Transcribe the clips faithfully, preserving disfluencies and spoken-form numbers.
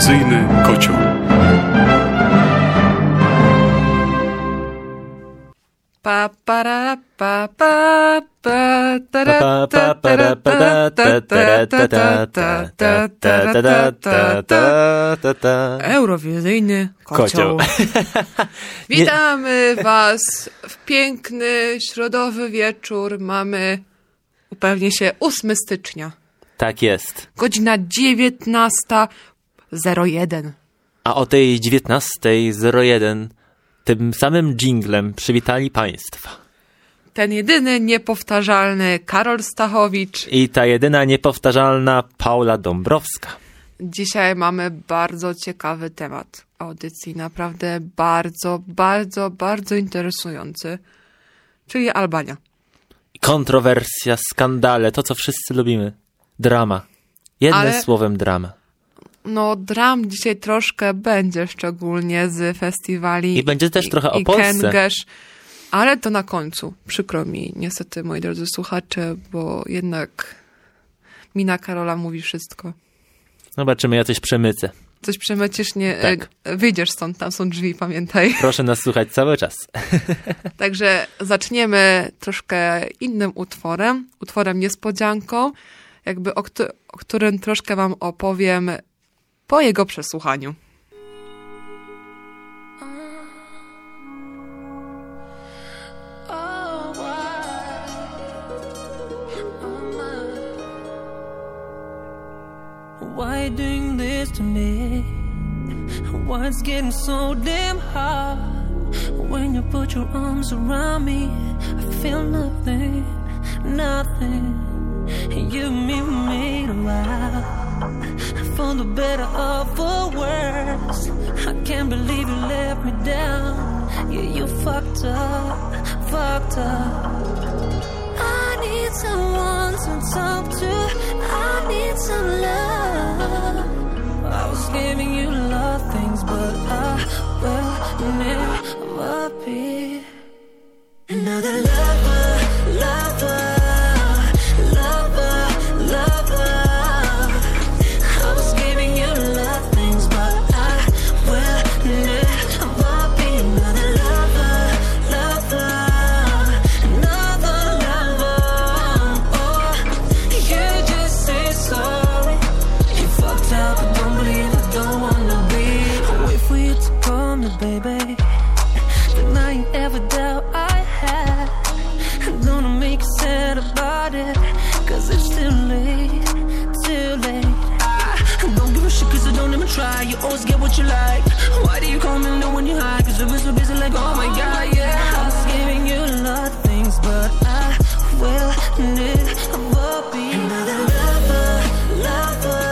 Eurowizyjny kocioł. Pa para pa pa pa ta ta ta ta ta Eurowizyjny kocioł. Witamy was w piękny środowy wieczór. Mamy, upewnię się, ósmego stycznia. Tak jest. Godzina dziewiętnasta zero jeden. A o tej dziewiętnastej zero jeden tym samym dżinglem przywitali państwa ten jedyny niepowtarzalny Karol Stachowicz i ta jedyna niepowtarzalna Paula Dąbrowska. Dzisiaj mamy bardzo ciekawy temat audycji, naprawdę bardzo, bardzo, bardzo interesujący, czyli Albania. Kontrowersja, skandale, to co wszyscy lubimy. Drama. Jednym Ale... słowem drama. No, dram dzisiaj troszkę będzie, szczególnie z festiwali. I będzie też trochę o i Polsce. Kęgesz, ale to na końcu. Przykro mi, niestety, moi drodzy słuchacze, bo jednak mina Karola mówi wszystko. Zobaczymy, ja coś przemycę. Coś przemycisz, nie, Tak. Wyjdziesz stąd, tam są drzwi, pamiętaj. Proszę nas słuchać cały czas. Także zaczniemy troszkę innym utworem, utworem niespodzianką, jakby o, kto, o którym troszkę wam opowiem po jego przesłuchaniu. Why doing this to me? Why it's getting so damn hard? When you put your arms around me, I feel nothing, nothing. You meet me a while, for the better or for worse. I can't believe you let me down. Yeah, you fucked up, fucked up. I need someone to talk to. I need some love. I was giving you love things, but I will never be another lover, lover. Baby, then I ain't ever doubt I had. I'm gonna make you sad about it, cause it's too late, too late. I don't give a shit cause I don't even try. You always get what you like. Why do you call me new when you hide? Cause I've been so busy like, oh my god, yeah. I was giving you a lot of things, but I will never be another lover, lover.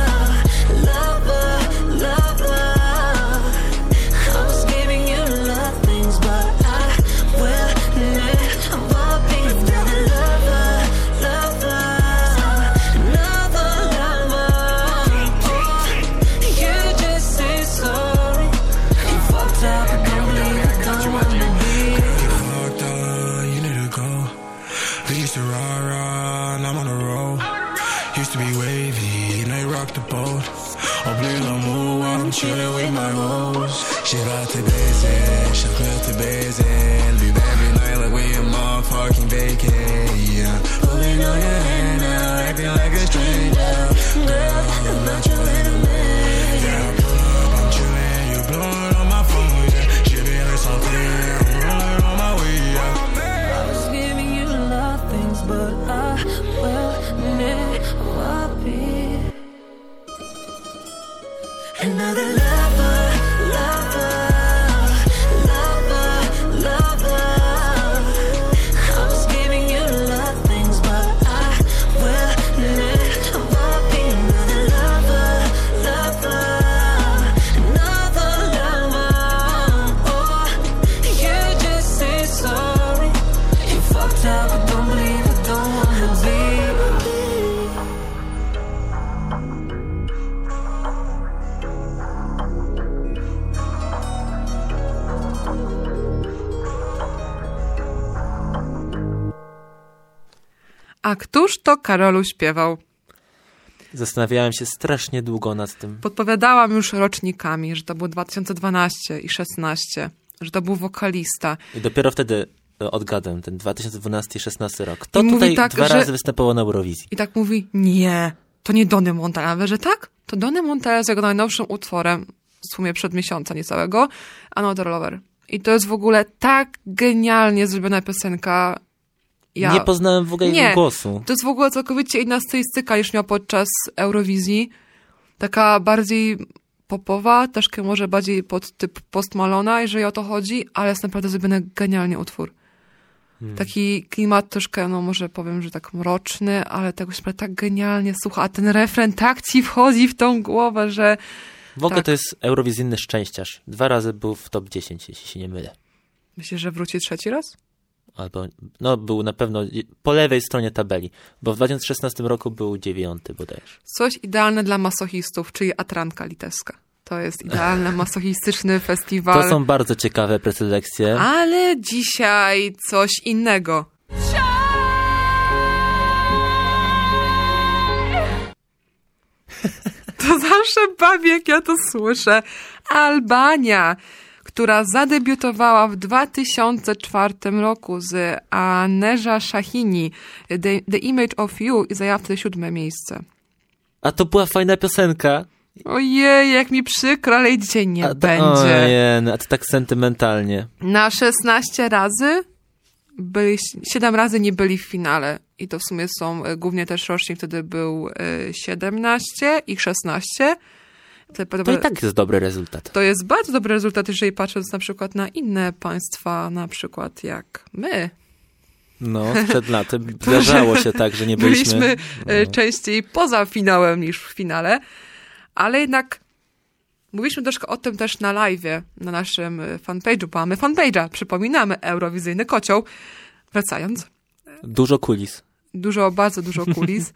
Chillin' with my hoes. She about to baiser, she'll quit to baiser. Leave every night like we a motherfucking vacay. Yeah, pulling on your hand now, acting like a stranger. Girl, I'm not your enemy. Yeah, I pull up, I'm chillin', you blowin' on my phone. Yeah, she be like something, I'm rollin' on my way. Yeah. I was giving you a lot of things, but I will never be another lover, lover, lover, lover. I was giving you a lot of things, but I will never be another lover, lover, another lover. Oh, you just say sorry. You fucked up, but don't believe it, don't wanna be. A któż to Karolu śpiewał? Zastanawiałem się strasznie długo nad tym. Podpowiadałam już rocznikami, że to był dwa tysiące dwunasty i szesnasty, że to był wokalista. I dopiero wtedy odgadłem ten dwa tysiące dwunasty i szesnasty rok. Kto I mówi tutaj tak, dwa że- razy występował na Eurowizji? I tak mówi, nie, to nie Donny Montana. Ja mówię, że tak, to Donny Montana z jego najnowszym utworem, w sumie przed miesiąca niecałego, Another Lover. I to jest w ogóle tak genialnie zrobiona piosenka. Ja... Nie poznałem w ogóle Nie. jego głosu. To jest w ogóle całkowicie inna stylistyka niż miał podczas Eurowizji. Taka bardziej popowa, troszkę może bardziej pod typ Post Malona, jeżeli o to chodzi, ale jest naprawdę zrobiony genialnie utwór. Hmm. Taki klimat troszkę, no może powiem, że tak mroczny, ale tego się tak genialnie słucha, a ten refren tak ci wchodzi w tą głowę, że... W ogóle tak. to jest eurowizyjny szczęściarz. Dwa razy był w top dziesięć, jeśli się nie mylę. Myślisz, że wróci trzeci raz? Albo, no był na pewno po lewej stronie tabeli, bo w dwa tysiące szesnastym roku był dziewiąty bodajże. Coś idealne dla masochistów, czyli Atranka litewska. To jest idealny masochistyczny festiwal. To są bardzo ciekawe preselekcje. Ale dzisiaj coś innego. To zawsze bawi, jak ja to słyszę. Albania, która zadebiutowała w dwa tysiące czwartym roku z Aneja Shahini, The, The Image of You, i zajęła wtedy siódme miejsce. A to była fajna piosenka. Ojej, jak mi przykro, ale jej dzisiaj nie A to, będzie. Ojej, a to tak sentymentalnie. Na szesnaście razy, byli, siedem razy nie byli w finale. I to w sumie są, y, głównie też rocznik wtedy był y, siedemnaście i szesnaście. To, To i tak jest dobry rezultat. to jest bardzo dobry rezultat, jeżeli patrząc na przykład na inne państwa, na przykład jak my. No, przed laty zdarzało się tak, że nie byliśmy... Byliśmy y, no. częściej poza finałem niż w finale, ale jednak mówiliśmy troszkę o tym też na live'ie, na naszym y, fanpage'u, bo mamy fanpage'a, przypominamy, Eurowizyjny Kocioł. Wracając, Dużo kulis. dużo, bardzo dużo kulis,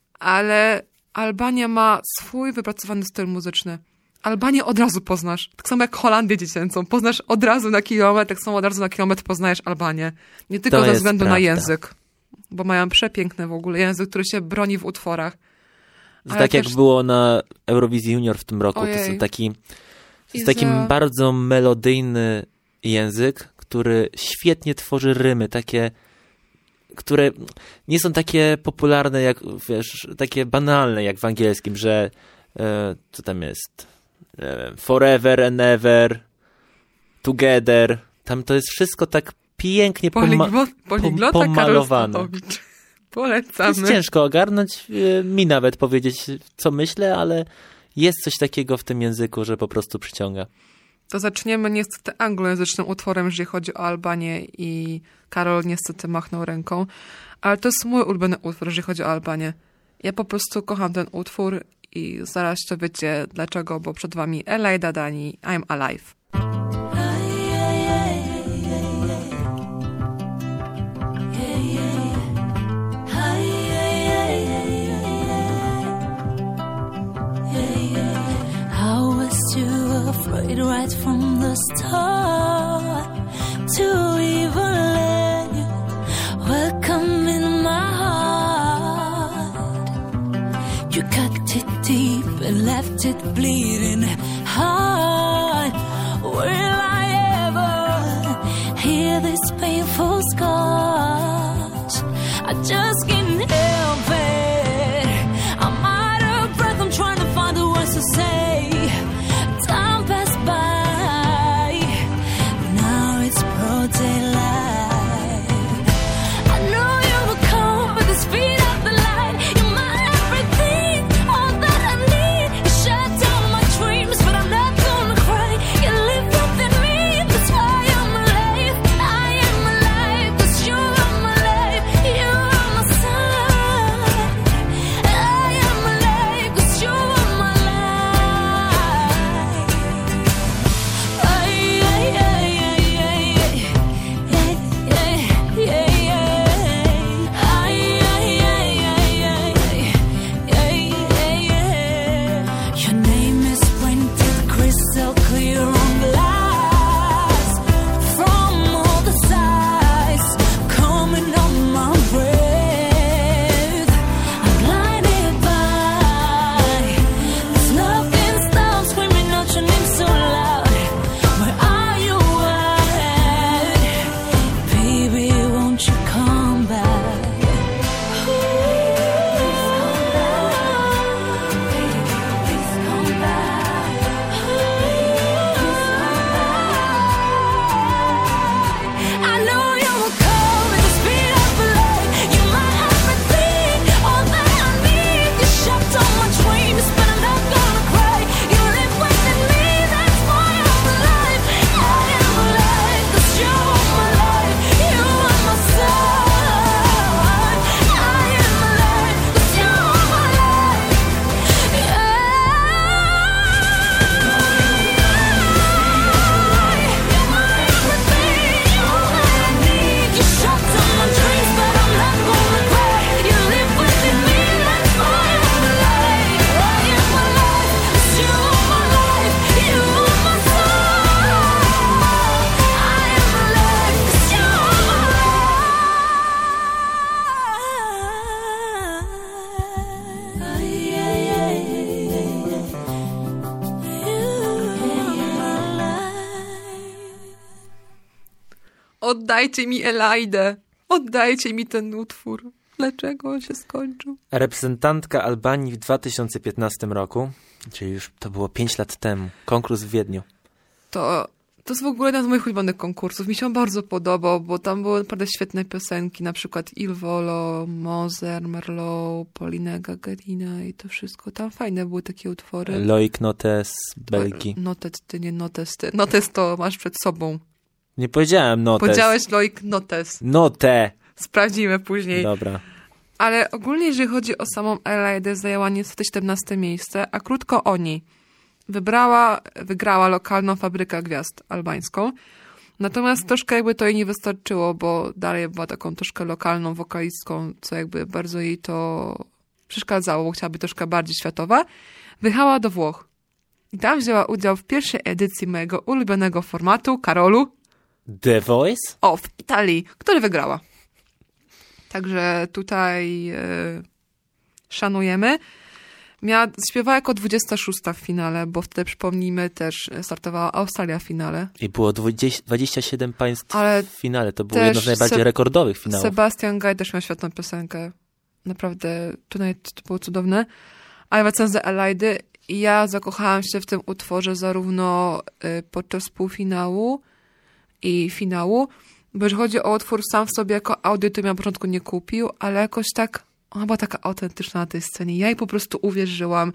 ale Albania ma swój wypracowany styl muzyczny. Albanię od razu poznasz, tak samo jak Holandię dziecięcą. Poznasz od razu na kilometr, tak samo od razu na kilometr poznajesz Albanię. Nie tylko To ze jest względu na prawda. język, bo mają przepiękny w ogóle język, który się broni w utworach. Ale Tak jak też- było na Eurowizji Junior w tym roku. To Ojej. jest taki, to I jest taki za- bardzo melodyjny język, który świetnie tworzy rymy, takie, które nie są takie popularne jak, wiesz, takie banalne jak w angielskim, że e, co tam jest? E, forever and ever, together. Tam to jest wszystko tak pięknie poma- Poliglo- Poliglota Karol pomalowane. Statowicz. To jest Polecamy. ciężko ogarnąć, e, mi nawet powiedzieć, co myślę, ale jest coś takiego w tym języku, że po prostu przyciąga. To zaczniemy niestety anglojęzycznym utworem, jeżeli chodzi o Albanię, i Karol niestety machnął ręką, ale to jest mój ulubiony utwór, jeżeli chodzi o Albanię. Ja po prostu kocham ten utwór i zaraz to wiecie dlaczego, bo przed wami Elej Dadani, I'm Alive. I was too afraid right from the start to even let you welcome in my heart. You cut it deep and left it bleeding hard. Will I ever heal these painful scars? I just can't help it. I'm out of breath, I'm trying to find the words to say. Time passed by, now it's broad daylight. I know you will come with the speed of the light. You're my everything, all that I need. You shut down my dreams, but I'm not gonna cry. You live within me, that's why I'm alive. I am alive, 'cause you are my life. You are my sun. I am alive, 'cause you are my life. Ay, ay, ay, ay, ay, ay. Oddajcie mi Elaidę. Oddajcie mi ten utwór. Dlaczego on się skończył? Reprezentantka Albanii w dwa tysiące piętnastym roku, czyli już to było pięć lat temu, konkurs w Wiedniu. To, to jest w ogóle jeden z moich ulubionych konkursów. Mi się on bardzo podobał, bo tam były naprawdę świetne piosenki, na przykład Il Volo, Moser, Merlot, Polina Gagarina i to wszystko. Tam fajne były takie utwory. Loic Notes z Belgii. Notes, ty nie Notes, ty. Notes to masz przed sobą. Nie powiedziałem Notes. Powiedziałeś Loic Notes. Note. Sprawdzimy później. Dobra. Ale ogólnie, jeżeli chodzi o samą Elaidę, zajęła niestety czternaste miejsce, a krótko o niej. Wybrała, wygrała lokalną Fabrykę Gwiazd albańską. Natomiast troszkę jakby to jej nie wystarczyło, bo dalej była taką troszkę lokalną wokalistką, co jakby bardzo jej to przeszkadzało, bo chciała być troszkę bardziej światowa. Wyjechała do Włoch. I tam wzięła udział w pierwszej edycji mojego ulubionego formatu, Karolu. The Voice? O, w Italii, który wygrała. Także tutaj e, szanujemy. Miała, śpiewała jako dwudziesta szósta w finale, bo wtedy, przypomnijmy, też startowała Australia w finale. I było dwadzieścia, dwadzieścia siedem państw Ale w finale. To było jedno z najbardziej Se- rekordowych finałów. Sebastian Gaj też miał świetną piosenkę. Naprawdę, tutaj to było cudowne. Ale wracając do Elaidy, ja zakochałam się w tym utworze zarówno y, podczas półfinału i finału, bo jeżeli chodzi o utwór sam w sobie jako audio, to mi na początku nie kupił, ale jakoś tak, ona była taka autentyczna na tej scenie. Ja jej po prostu uwierzyłam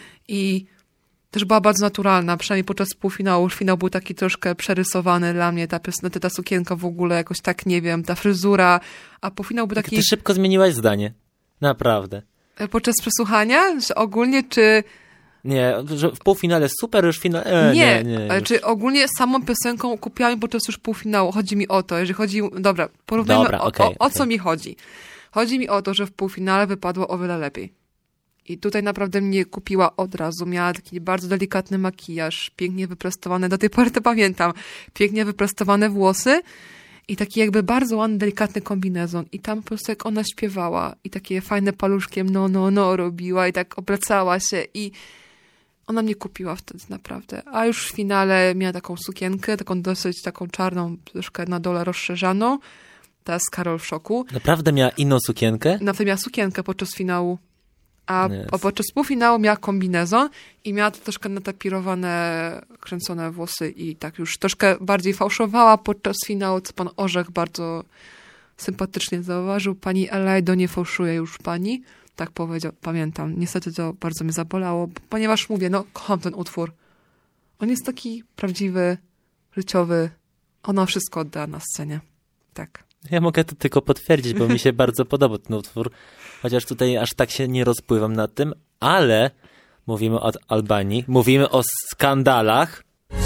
i też była bardzo naturalna, przynajmniej podczas półfinału. Finał był taki troszkę przerysowany dla mnie, ta piosenka, ta sukienka w ogóle jakoś tak, nie wiem, ta fryzura, a po finał był taki... Ty szybko zmieniłaś zdanie. Naprawdę. Podczas przesłuchania, że ogólnie czy... Nie, że w półfinale super, już finał... E, nie, nie, nie ale już. czy ogólnie samą piosenką kupiłam podczas już półfinału. Chodzi mi o to, jeżeli chodzi... Dobra, porównajmy Dobra, o, okay, o, o okay. co mi chodzi. Chodzi mi o to, że w półfinale wypadło o wiele lepiej. I tutaj naprawdę mnie kupiła od razu. Miała taki bardzo delikatny makijaż, pięknie wyprostowane, do tej pory to pamiętam, pięknie wyprostowane włosy i taki jakby bardzo ładny, delikatny kombinezon. I tam po prostu jak ona śpiewała i takie fajne paluszkiem no, no, no robiła i tak obracała się i ona mnie kupiła wtedy naprawdę. A już w finale miała taką sukienkę, taką dosyć taką czarną, troszkę na dole rozszerzaną. Teraz Karol w szoku. Naprawdę miała inną sukienkę? Nawet miała sukienkę podczas finału. A, Yes. a podczas półfinału miała kombinezon i miała troszkę natapirowane, kręcone włosy i tak już troszkę bardziej fałszowała podczas finału, co pan Orzech bardzo sympatycznie zauważył. Pani Elaido, nie fałszuje już pani. Tak powiedział, pamiętam. Niestety to bardzo mnie zabolało, ponieważ mówię, no kocham ten utwór. On jest taki prawdziwy, życiowy. Ona wszystko odda na scenie. Tak. Ja mogę to tylko potwierdzić, bo mi się bardzo podoba ten utwór. Chociaż tutaj aż tak się nie rozpływam nad tym, ale mówimy o Albanii, mówimy o skandalach.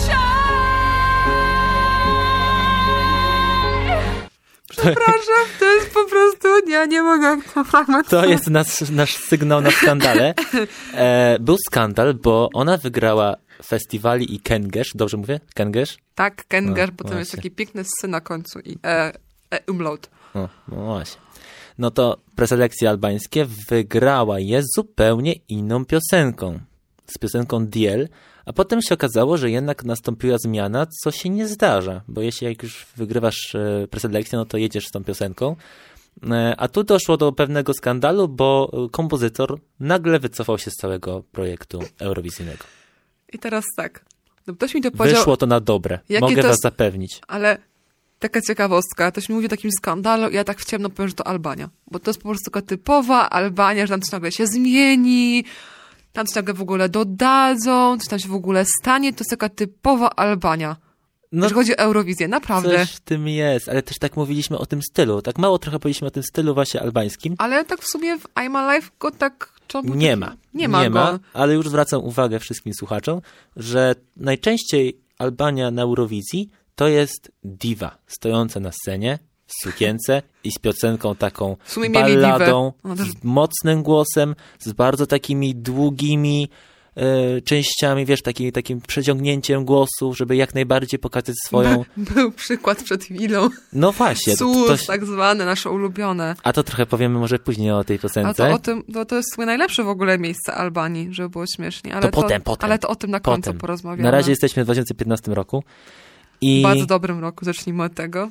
Przepraszam, to jest po prostu, ja nie mogę to fragment. To jest nasz, nasz sygnał na skandale. E, był skandal, bo ona wygrała festiwali i Kengesz, dobrze mówię? Kengesz? Tak, Kengesz, No, bo tam jest właśnie. taki piękny sy na końcu i e, e, umlaut. O, no właśnie. No to preselekcje albańskie wygrała je zupełnie inną piosenką. Z piosenką Diel, a potem się okazało, że jednak nastąpiła zmiana, co się nie zdarza, bo jeśli jak już wygrywasz e, preselekcję, no to jedziesz z tą piosenką. E, a tu doszło do pewnego skandalu, bo kompozytor nagle wycofał się z całego projektu eurowizyjnego. I teraz tak, no ktoś mi to powiedział, Wyszło to na dobre, Jakie mogę to was jest- zapewnić. ale taka ciekawostka, ktoś mi mówi o takim skandalu i ja tak w ciemno powiem, że to Albania. Bo to jest po prostu taka typowa Albania, że tam coś nagle się zmieni, tam coś nagle w ogóle dodadzą, coś tam się w ogóle stanie, to jest taka typowa Albania. No Jeżeli chodzi o Eurowizję, naprawdę. coś w tym jest, ale też tak mówiliśmy o tym stylu. Tak mało trochę powiedzieliśmy o tym stylu właśnie albańskim. Ale tak w sumie w I'm Alive go tak... czemu Nie tak- ma. Nie ma go. ale już zwracam uwagę wszystkim słuchaczom, że najczęściej Albania na Eurowizji to jest diwa stojąca na scenie w sukience i z piosenką taką W sumie mieli balladą, diwę. No też- z mocnym głosem, z bardzo takimi długimi e, częściami, wiesz, taki, takim przeciągnięciem głosu, żeby jak najbardziej pokazać swoją... Był przykład przed chwilą. No właśnie. To, Sus, to, tak zwane, nasze ulubione. a to trochę powiemy może później o tej A piosence. to o tym, to, to jest chyba najlepsze w ogóle miejsce Albanii, żeby było śmiesznie. Ale To potem, potem. Ale to o tym na końcu Potem. porozmawiamy. Na razie jesteśmy w dwa tysiące piętnastym roku. I W bardzo dobrym roku, zacznijmy od tego.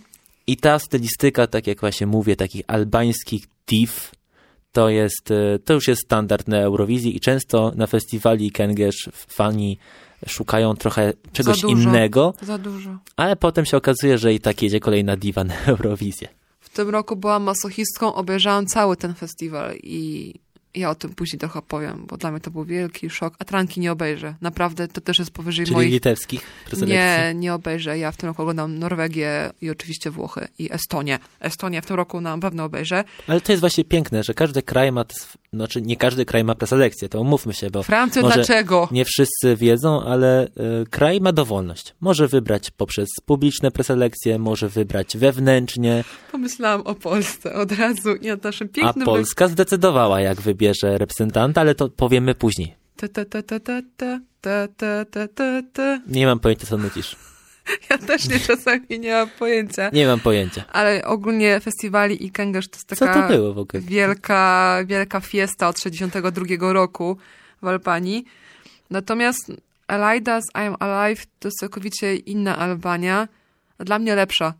I ta stylistyka, tak jak właśnie mówię, takich albańskich div, to jest, to już jest standard na Eurowizji i często na festiwali Kengesz fani szukają trochę czegoś za dużo, innego, za dużo. ale potem się okazuje, że i tak jedzie kolejna diva na Eurowizję. W tym roku byłam masochistką, obejrzałam cały ten festiwal i ja o tym później trochę powiem, bo dla mnie to był wielki szok. A Tranki nie obejrzę. Naprawdę to też jest powyżej Czyli moich... litewskich preselekcji? Nie, nie obejrzę. Ja w tym roku oglądam Norwegię i oczywiście Włochy i Estonię. Estonię w tym roku na pewno obejrzę. Ale to jest właśnie piękne, że każdy kraj ma, znaczy nie każdy kraj ma preselekcję, to umówmy się, bo Francja może dlaczego? Nie wszyscy wiedzą, ale y, kraj ma dowolność. Może wybrać poprzez publiczne preselekcje, może wybrać wewnętrznie. Pomyślałam o Polsce od razu i o naszym pięknym... A Polska zdecydowała, jak wybierze reprezentanta, ale to powiemy później. Ta, ta, ta, ta, ta, ta, ta, ta, ta, ta, ta. Nie mam pojęcia, co nucisz. Ja też nie, czasami nie mam pojęcia. Nie mam pojęcia. Ale ogólnie festiwali i Kengesz to jest taka Co to było w ogóle? wielka, wielka fiesta od sześćdziesiątego drugiego roku w Albanii. Natomiast Elaida's I Am Alive to jest całkowicie inna Albania, a dla mnie lepsza.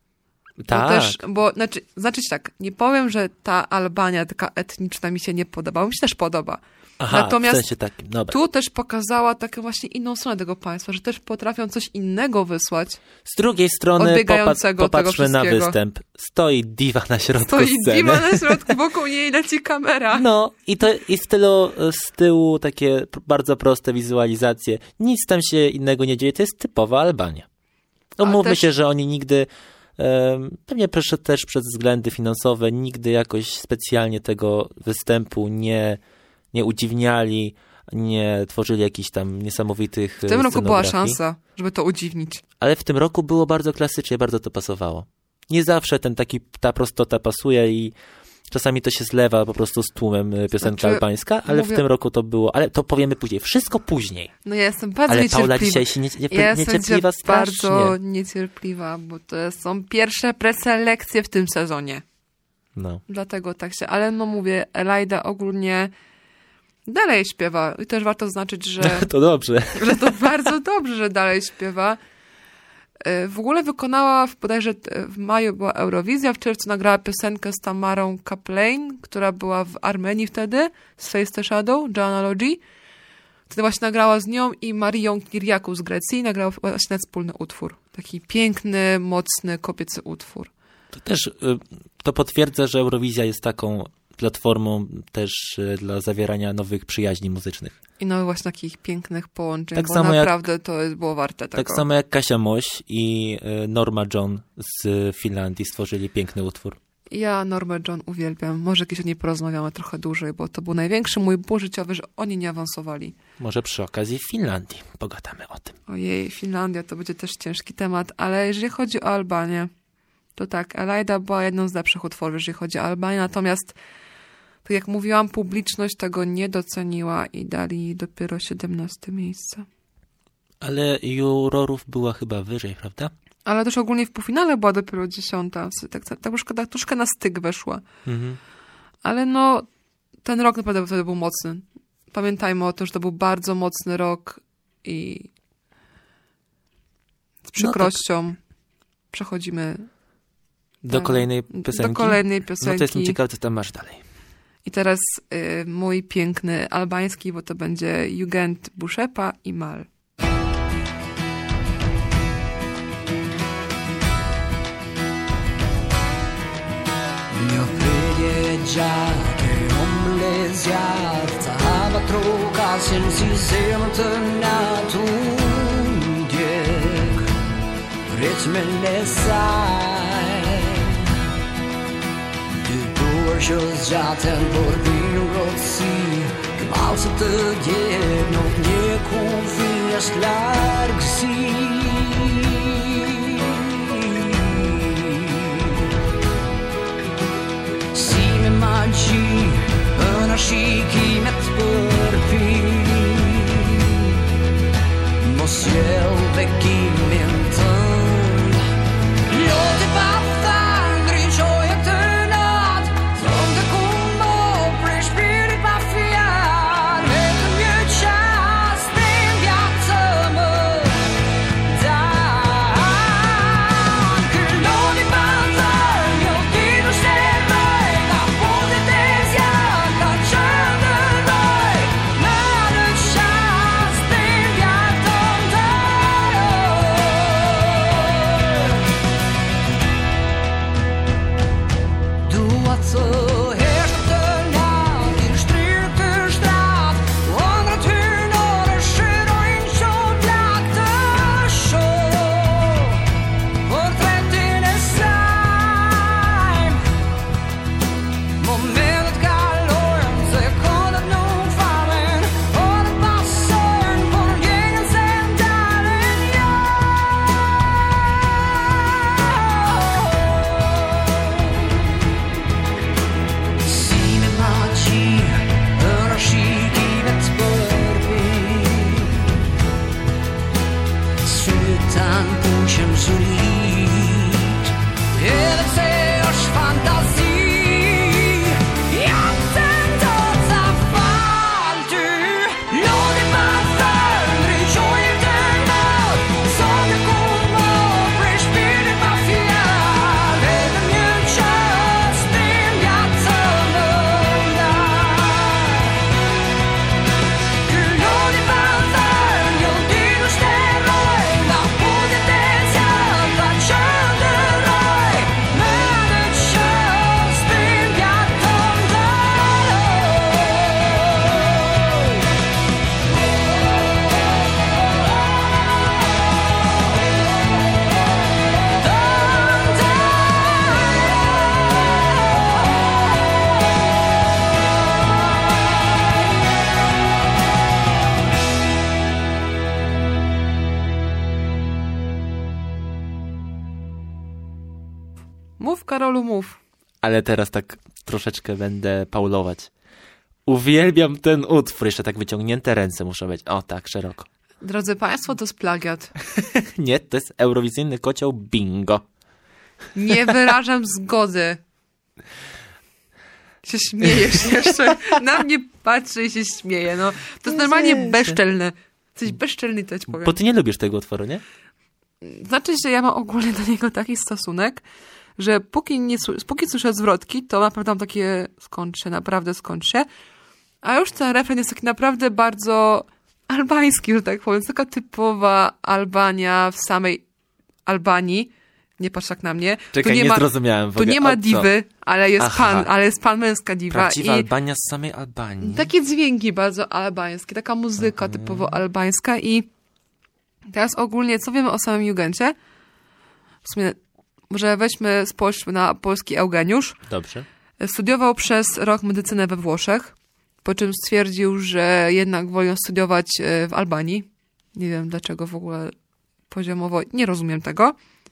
Tak. Bo też, bo, znaczy, znaczy tak, nie powiem, że ta Albania taka etniczna mi się nie podoba, mi się też podoba. Aha, Natomiast w sensie takim, dobra. tu też pokazała taką właśnie inną stronę tego państwa, że też potrafią coś innego wysłać. Z drugiej strony odbiegającego popat- popatrzmy tego na wszystkiego. występ. Stoi diva na środku Stoi sceny. diva na środku, wokół niej leci kamera. No i to i z tyłu, z tyłu takie bardzo proste wizualizacje. Nic tam się innego nie dzieje, to jest typowa Albania. No Ale mówmy też- się, że oni nigdy, em, pewnie też, też przez względy finansowe, nigdy jakoś specjalnie tego występu nie, nie udziwniali, nie tworzyli jakichś tam niesamowitych W tym roku była scenografii. szansa, żeby to udziwnić. Ale w tym roku było bardzo klasycznie, bardzo to pasowało. Nie zawsze ten taki, ta prostota pasuje i czasami to się zlewa po prostu z tłumem y, piosenka Znaczy, albańska, ale mówię- w tym roku to było, ale to powiemy później, wszystko później. No ja jestem bardzo Ale niecierpliwa. Paula dzisiaj się nie, nie, ja jestem niecierpliwa dzisiaj strasznie. bardzo niecierpliwa, bo to są pierwsze preselekcje w tym sezonie. No. Dlatego tak się, ale no mówię, Elaida ogólnie dalej śpiewa i też warto zaznaczyć, że, To dobrze. że to bardzo dobrze, że dalej śpiewa. Y, W ogóle wykonała, w, bodajże w maju była Eurowizja, w czerwcu nagrała piosenkę z Tamarą Kaplan, która była w Armenii wtedy, z Face the Shadow, Genealogy. Wtedy właśnie nagrała z nią i Marią Kiriakou z Grecji, nagrała właśnie wspólny utwór. Taki piękny, mocny, kobiecy utwór. To też y, to potwierdza, że Eurowizja jest taką platformą też y, dla zawierania nowych przyjaźni muzycznych. I no właśnie takich pięknych połączeń, Tak bo samo jak- naprawdę to jest, było warte tego. Tak samo jak Kasia Moś i y, Norma John z Finlandii stworzyli piękny utwór. Ja Normę John uwielbiam. Może kiedyś o niej porozmawiamy trochę dłużej, bo to był największy mój ból życiowy, że oni nie awansowali. Może przy okazji w Finlandii pogadamy o tym. Ojej, Finlandia to będzie też ciężki temat, ale jeżeli chodzi o Albanię, to tak, Elaida była jedną z lepszych utworów, jeżeli chodzi o Albanię, natomiast tak jak mówiłam, publiczność tego nie doceniła i dali dopiero siedemnaste miejsce. Ale jurorów była chyba wyżej, prawda? Ale też ogólnie w półfinale była dopiero dziesiąta, tak, tak, tak, troszkę, tak troszkę na styk weszła. Mhm. Ale no, ten rok naprawdę wtedy był mocny. Pamiętajmy o tym, że to był bardzo mocny rok i z przykrością przechodzimy Do Tak. kolejnej piosenki? do kolejnej piosenki. No to jestem ciekawy, co tam masz dalej. I teraz y, mój piękny albański, bo to będzie Jugend Buszepa i Mal. Një pritje gjake omles hjarta hava tråka sen si zemën të natun djek Ritmen e saj Dy duar që zgjaten por vinë rotësi Këmalsë të djek nuk një ku vijes largësi Magji, në shikimet përpi Mos jell bekimin tënd Loti pa thangri qoje të nat Thëm të kumbo për shpirit pa fjall Vetëm një qas të mbjak të më dan Kër loti pa Mów, Karolu, mów. Ale teraz tak troszeczkę będę paulować. Uwielbiam ten utwór. Jeszcze tak wyciągnięte ręce muszą być. O tak, szeroko. Drodzy państwo, to jest plagiat. Nie, to jest eurowizyjny kocioł bingo. Nie wyrażam zgody. Się śmiejesz jeszcze. Na mnie patrzy i się śmieje. No, to jest normalnie bezczelne. Coś bezczelny, to ci powiem. Bo ty nie lubisz tego utworu, nie? Znaczy, że ja mam ogólnie do niego taki stosunek, że póki, nie, póki słyszę zwrotki, to naprawdę mam takie skończ się, naprawdę skończ się. A już ten refren jest taki naprawdę bardzo albański, że tak powiem. Taka typowa Albania w samej Albanii. Nie patrz tak na mnie. Czekaj, tu nie, nie ma, zrozumiałem w Tu ogóle. nie ma O co? diwy, ale jest Aha. pan, ale jest pan męska diwa. Prawdziwa I Albania z samej Albanii. takie dźwięki bardzo albańskie, taka muzyka Aha. typowo albańska i teraz ogólnie, co wiemy o samym Jugencie? W sumie, może weźmy, spójrzmy na polski Eugeniusz. Dobrze. Studiował przez rok medycynę we Włoszech, po czym stwierdził, że jednak woli studiować w Albanii. Nie wiem dlaczego w ogóle poziomowo, nie rozumiem tego.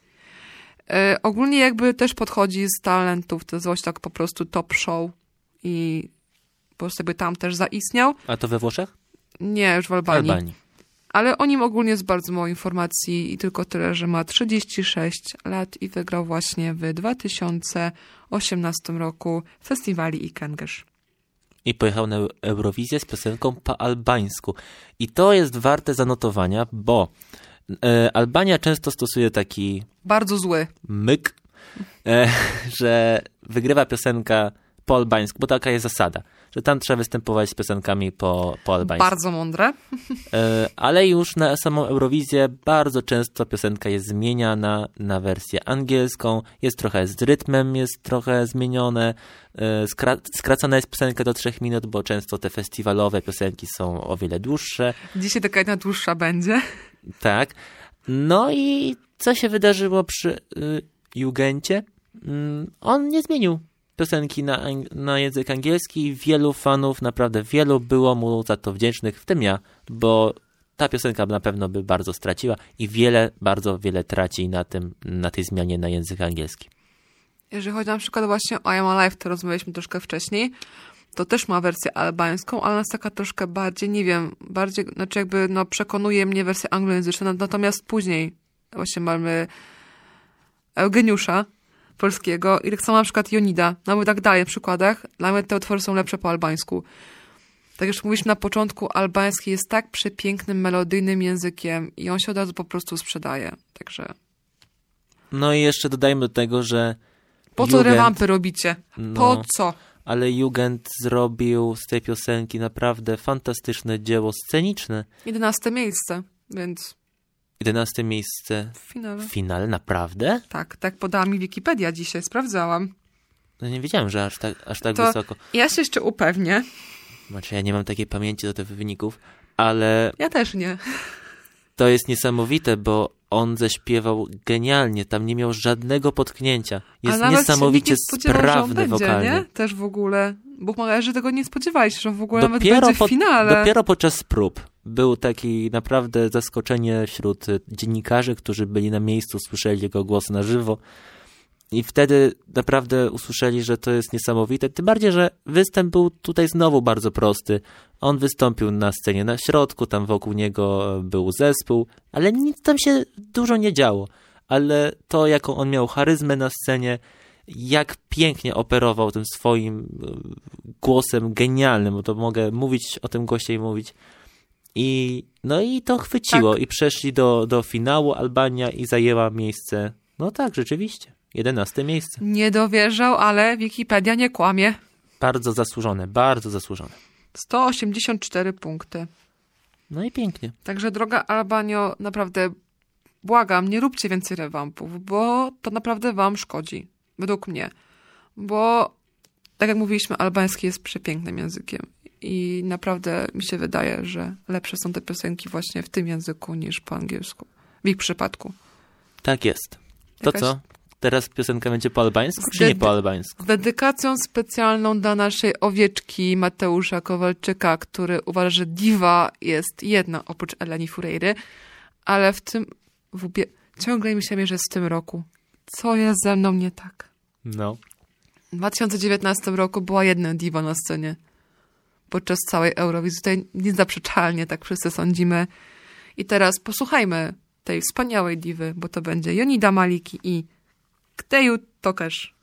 E, ogólnie jakby też podchodzi z talentów, to jest tak po prostu top show i po prostu jakby tam też zaistniał. A to we Włoszech? Nie, już w Albanii. Albanii. Ale o nim ogólnie jest bardzo mało informacji i tylko tyle, że ma trzydzieści sześć lat i wygrał właśnie w dwa tysiące osiemnastym roku festiwali Ikengesz. I pojechał na Eurowizję z piosenką po albańsku. I to jest warte zanotowania, bo e, Albania często stosuje taki Bardzo zły. myk, e, że wygrywa piosenka po albańsku, bo taka jest zasada, że tam trzeba występować z piosenkami po, po albańsku. Bardzo mądre. E, ale już na samą Eurowizję bardzo często piosenka jest zmieniana na wersję angielską, jest trochę z rytmem, jest trochę zmienione, e, skra skracana jest piosenka do trzech minut, bo często te festiwalowe piosenki są o wiele dłuższe. Dzisiaj taka jedna dłuższa będzie. Tak. No i co się wydarzyło przy y, Jugencie? Mm, on nie zmienił piosenki na, na język angielski i wielu fanów, naprawdę wielu było mu za to wdzięcznych, w tym ja, bo ta piosenka na pewno by bardzo straciła i wiele, bardzo wiele traci na tym, na tej zmianie na język angielski. Jeżeli chodzi na przykład właśnie o I Am Alive, to rozmawialiśmy troszkę wcześniej, to też ma wersję albańską, ale ona jest taka troszkę bardziej, nie wiem, bardziej, znaczy jakby no przekonuje mnie wersja anglojęzyczna, natomiast później właśnie mamy Eugeniusza polskiego i tak samo na przykład Jonida, nawet tak dalej w przykładach, dla mnie te utwory są lepsze po albańsku. Tak jak już mówiliśmy na początku, albański jest tak przepięknym, melodyjnym językiem i on się od razu po prostu sprzedaje, także... No i jeszcze dodajmy do tego, że Po co Jugend- rewampy robicie? Po No. co? ale Jugend zrobił z tej piosenki naprawdę fantastyczne dzieło sceniczne. jedenaste miejsce, więc jedenaste miejsce w finale. w finale, naprawdę? Tak, tak podała mi Wikipedia dzisiaj, sprawdzałam. No nie wiedziałem, że aż tak, aż tak To wysoko. ja się jeszcze upewnię. Znaczy ja nie mam takiej pamięci do tych wyników, ale Ja też nie. to jest niesamowite, bo on zaśpiewał genialnie, tam nie miał żadnego potknięcia. Jest A nawet niesamowicie się nikt nie spodziewał, że on sprawny będzie, wokalnie. nie? Też w ogóle. Buchmacherzy tego nie spodziewali się, że on w ogóle Dopiero, nawet będzie po, w finale. dopiero podczas prób był taki naprawdę zaskoczenie wśród dziennikarzy, którzy byli na miejscu, słyszeli jego głos na żywo i wtedy naprawdę usłyszeli, że to jest niesamowite. Tym bardziej, że występ był tutaj znowu bardzo prosty. On wystąpił na scenie na środku, tam wokół niego był zespół, ale nic tam się dużo nie działo. Ale to, jaką on miał charyzmę na scenie, jak pięknie operował tym swoim głosem genialnym, bo to mogę mówić o tym głosie i mówić. I no i to chwyciło Tak. i przeszli do, do finału Albania i zajęła miejsce. No tak, rzeczywiście. jedenaste miejsce. Nie dowierzał, ale Wikipedia nie kłamie. Bardzo zasłużone, bardzo zasłużone. sto osiemdziesiąt cztery punkty. No i pięknie. Także droga Albanio, naprawdę błagam, nie róbcie więcej rewampów, bo to naprawdę wam szkodzi. Według mnie. Bo, tak jak mówiliśmy, albański jest przepięknym językiem. I naprawdę mi się wydaje, że lepsze są te piosenki właśnie w tym języku niż po angielsku. W ich przypadku. Tak jest. To Jakaś- co? Teraz piosenka będzie po albańsku, czy Dedy- nie po albańsku? Z dedykacją specjalną dla naszej owieczki Mateusza Kowalczyka, który uważa, że diwa jest jedna oprócz Eleni Fureyry, ale w tym w ubie- ciągle mi się mierzy z tym roku. Co jest ze mną nie tak? No. W dwa tysiące dziewiętnastym roku była jedna diwa na scenie podczas całej Eurowizji. Tutaj niezaprzeczalnie, tak wszyscy sądzimy. I teraz posłuchajmy tej wspaniałej diwy, bo to będzie Jonida Maliki i Kteju Tokesz.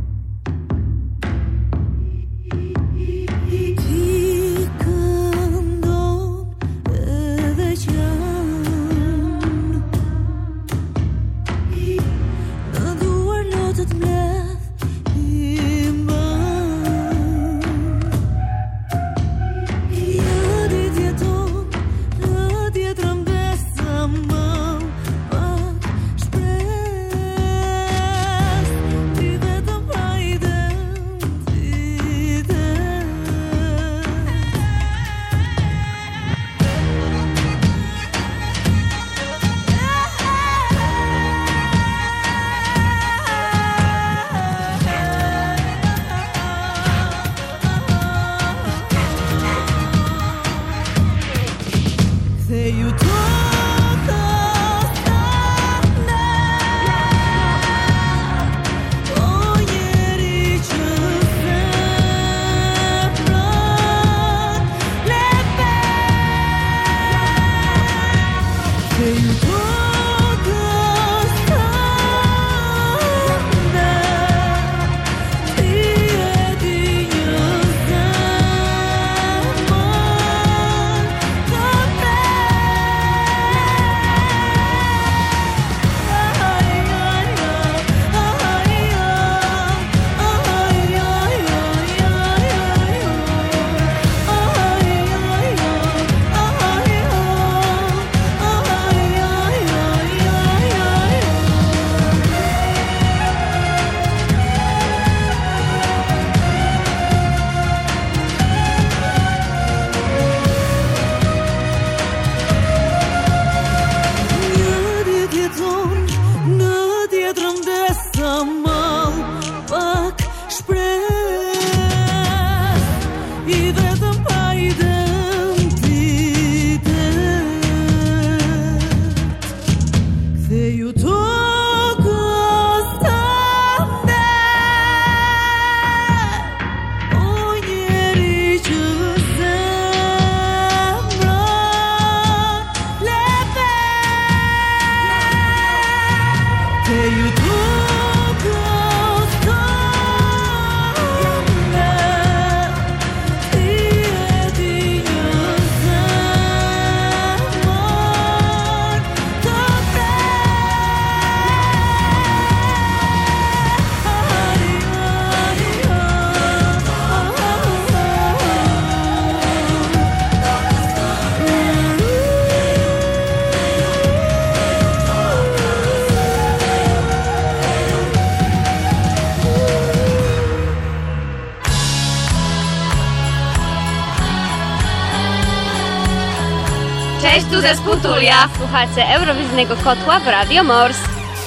Cześć, tu zespół Tulia. Słuchacie Eurowizyjnego Kotła w Radio Mors.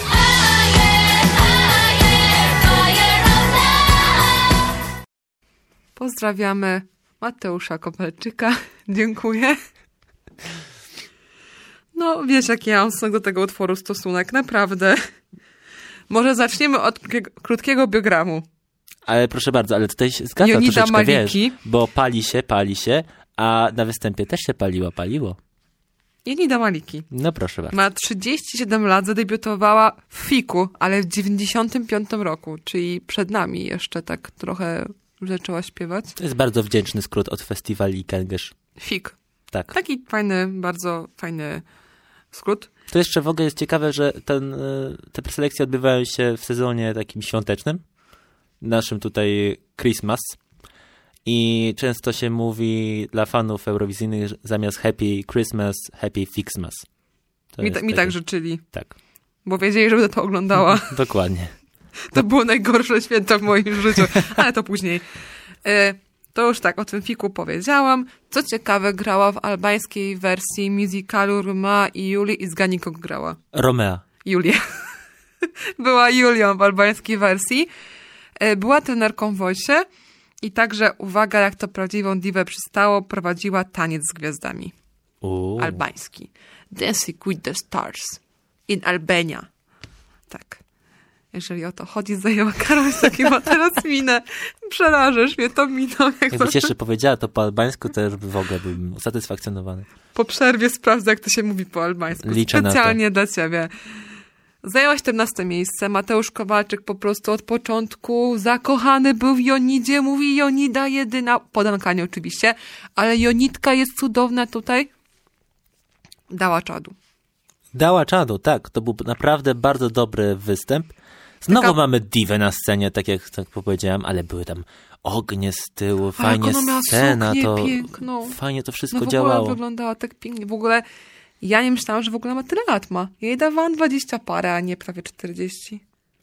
Pozdrawiamy Mateusza Kopelczyka. Dziękuję. No, wiesz, jaki ja mam do tego utworu stosunek, naprawdę. Może zaczniemy od krótkiego biogramu. Ale proszę bardzo, ale tutaj się zgadza Jonida troszeczkę, Maliki. wiesz, bo pali się, pali się, a na występie też się paliło, paliło. Jonida Maliki. No proszę bardzo. Ma trzydzieści siedem lat, zadebiutowała w Fiku, ale w dziewięćdziesiątym piątym roku, czyli przed nami jeszcze tak trochę zaczęła śpiewać. To jest bardzo wdzięczny skrót od festiwali Kęgierz. Fik. Tak. Taki fajny, bardzo fajny skrót. To jeszcze w ogóle jest ciekawe, że ten, te preselekcje odbywają się w sezonie takim świątecznym, naszym tutaj Christmas. I często się mówi dla fanów eurowizyjnych zamiast Happy Christmas, Happy Fixmas. To mi, ta, mi taki... tak życzyli. Tak. Bo wiedzieli, że będę to oglądała. Dokładnie. To było najgorsze święto w moim życiu, ale to później. E, to już tak, o tym Fiku powiedziałam. Co ciekawe, grała w albańskiej wersji musicalu Roma i Julii i zgadnij, kogo grała. Romea. Julię. Była Julią w albańskiej wersji. E, była trenerką w Voice i także, uwaga, jak to prawdziwą diwę przystało, prowadziła taniec z gwiazdami. Uuu. Albański. Dancing with the Stars in Albania. Tak. Jeżeli o to chodzi, zajęła Karol takiego ma teraz minę. Przerażasz mnie tą miną. Jak Jakbyś jeszcze powiedziała to po albańsku, to już w ogóle bym usatysfakcjonowany. Po przerwie sprawdzę, jak to się mówi po albańsku. Liczę na to. Specjalnie dla ciebie. Zajęła siedemnaste miejsce. Mateusz Kowalczyk po prostu od początku zakochany był w Jonidzie. Mówi Jonida jedyna. Po Duncanie oczywiście. Ale Jonidka jest cudowna tutaj. Dała czadu. Dała czadu, tak. To był naprawdę bardzo dobry występ. Znowu Taka... mamy diwę na scenie, tak jak tak powiedziałem, ale były tam ognie z tyłu, fajnie scena, to piękną. Fajnie to wszystko no w działało. ogóle wyglądała tak pięknie. W ogóle ja nie myślałam, że w ogóle ma tyle lat ma. Ja jej dawałam dwadzieścia parę, a nie prawie czterdzieści.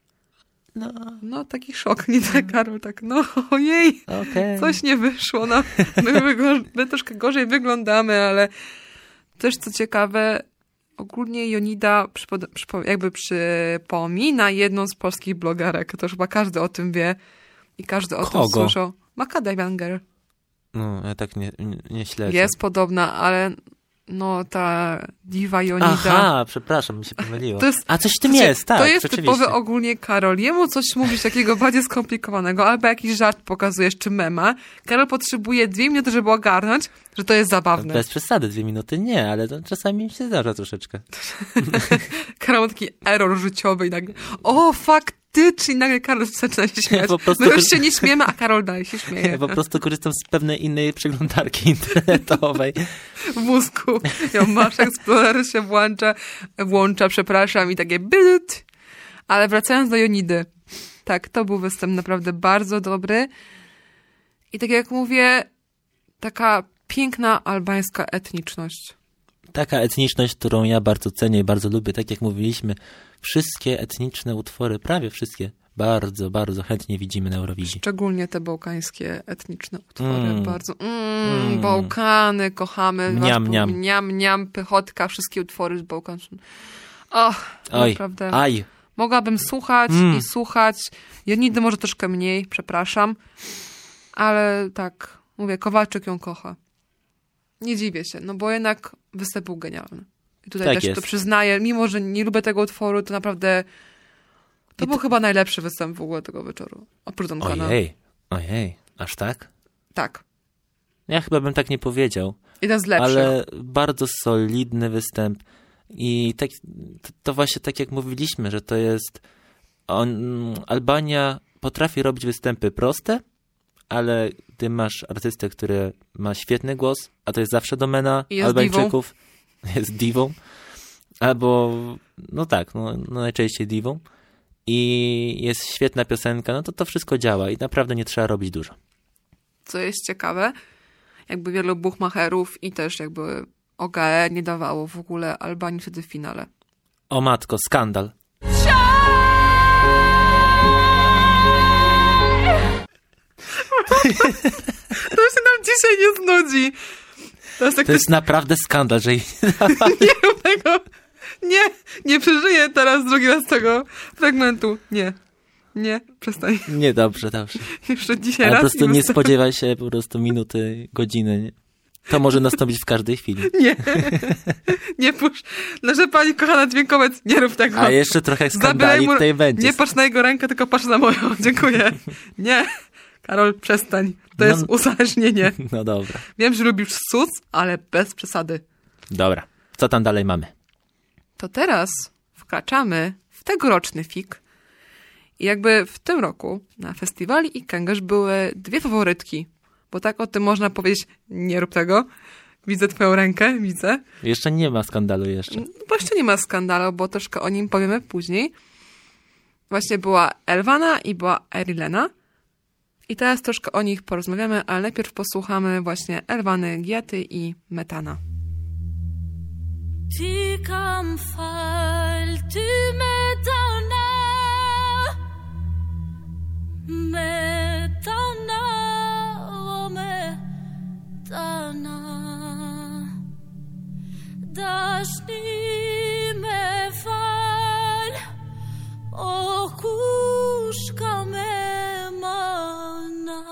No, no taki szok, nie tak, Karol, tak, no ojej, okay. Coś nie wyszło, no. My, wygo- my troszkę gorzej wyglądamy, ale też co ciekawe, ogólnie Jonida przypo- przypo- jakby przypomina jedną z polskich blogerek. To już chyba każdy o tym wie i każdy o Kogo? tym słyszał. Macadamian Girl. No, ja tak nie, nie, nie śledzę. Jest podobna, ale no ta diwa Jonida... Aha, przepraszam, mi się pomyliło. To jest, A coś w tym znaczy, jest, tak, to jest rzeczywiście. typowy ogólnie Karol. Jemu coś mówisz takiego bardziej skomplikowanego, albo jakiś żart pokazujesz, czy mema. Karol potrzebuje dwie minuty, żeby ogarnąć, że to jest zabawne. Bez przesady, dwie minuty nie, ale to czasami mi się zdarza troszeczkę. Karol ma taki error życiowy i nagle, o faktycznie, nagle Karol zaczyna się śmiać. Ja po prostu My już się nie śmiemy, a Karol dalej się śmieje. Ja po prostu korzystam z pewnej innej przeglądarki internetowej. W mózgu. Ja Masz Explorer się włącza, włącza, przepraszam, i takie byt. Ale wracając do Jonidy. Tak, to był występ naprawdę bardzo dobry. I tak jak mówię, taka piękna albańska etniczność. Taka etniczność, którą ja bardzo cenię i bardzo lubię. Tak jak mówiliśmy, wszystkie etniczne utwory, prawie wszystkie, bardzo, bardzo chętnie widzimy na Eurowizji. Szczególnie te bałkańskie etniczne utwory. Mm. Bardzo. Mm, Mm. Bałkany, kochamy. Mniam, mniam. Mniam, mniam, pychotka, wszystkie utwory z Bałkan. Och, Oj, naprawdę. aj. Mogłabym słuchać Mm. i słuchać. Jonidy może troszkę mniej, przepraszam. Ale tak, mówię, Kowalczyk ją kocha. Nie dziwię się, no bo jednak występ był genialny. I tutaj Tak też jest. to przyznaję. Mimo, że nie lubię tego utworu, to naprawdę to I był to- chyba najlepszy występ w ogóle tego wieczoru. Oprócz Duncana. Ojej, ojej, aż tak? Tak. Ja chyba bym tak nie powiedział, Jeden z lepszych. ale bardzo solidny występ i tak, to, to właśnie tak jak mówiliśmy, że to jest on, Albania potrafi robić występy proste, ale ty masz artystę, który ma świetny głos, a to jest zawsze domena I jest Albańczyków, jest diwą, albo no tak, no, no najczęściej diwą i jest świetna piosenka, no to to wszystko działa i naprawdę nie trzeba robić dużo. Co jest ciekawe, jakby wielu buchmacherów i też jakby O G E nie dawało w ogóle Albanii wtedy w finale. O matko, skandal. To się nam dzisiaj nie znudzi. To jest, tak To jest naprawdę skandal, że jej nie rób tego. Nie, nie przeżyję teraz drugi raz tego fragmentu. Nie, nie, przestań. Nie, dobrze, dobrze. Jeszcze dzisiaj Ale raz po prostu i nie wystąp- spodziewaj się po prostu minuty, godziny. Nie? To może nastąpić w każdej chwili. Nie, nie pusz. Nasze pani kochana dźwiękowiec, nie rób tego. A jeszcze trochę Zabieraj skandali mu- tutaj będzie. Nie patrz na jego rękę, tylko patrz na moją. Dziękuję. Nie, Karol, przestań. To No- jest uzależnienie. No dobra. Wiem, że lubisz sus, ale bez przesady. Dobra. Co tam dalej mamy? To teraz wkraczamy w tegoroczny fik. I jakby w tym roku na festiwali i Kęgerz były dwie faworytki. Bo tak o tym można powiedzieć, nie rób tego. Widzę twoją rękę, widzę. Jeszcze nie ma skandalu jeszcze. No bo jeszcze nie ma skandalu, bo troszkę o nim powiemy później. Właśnie była Elvana i była Erilena. I teraz troszkę o nich porozmawiamy, ale najpierw posłuchamy właśnie Elvany, Giaty i Metana. Ti kam fal, ty Metana, Metana, o Metana, dasz ni me fal, o kuszka me manal.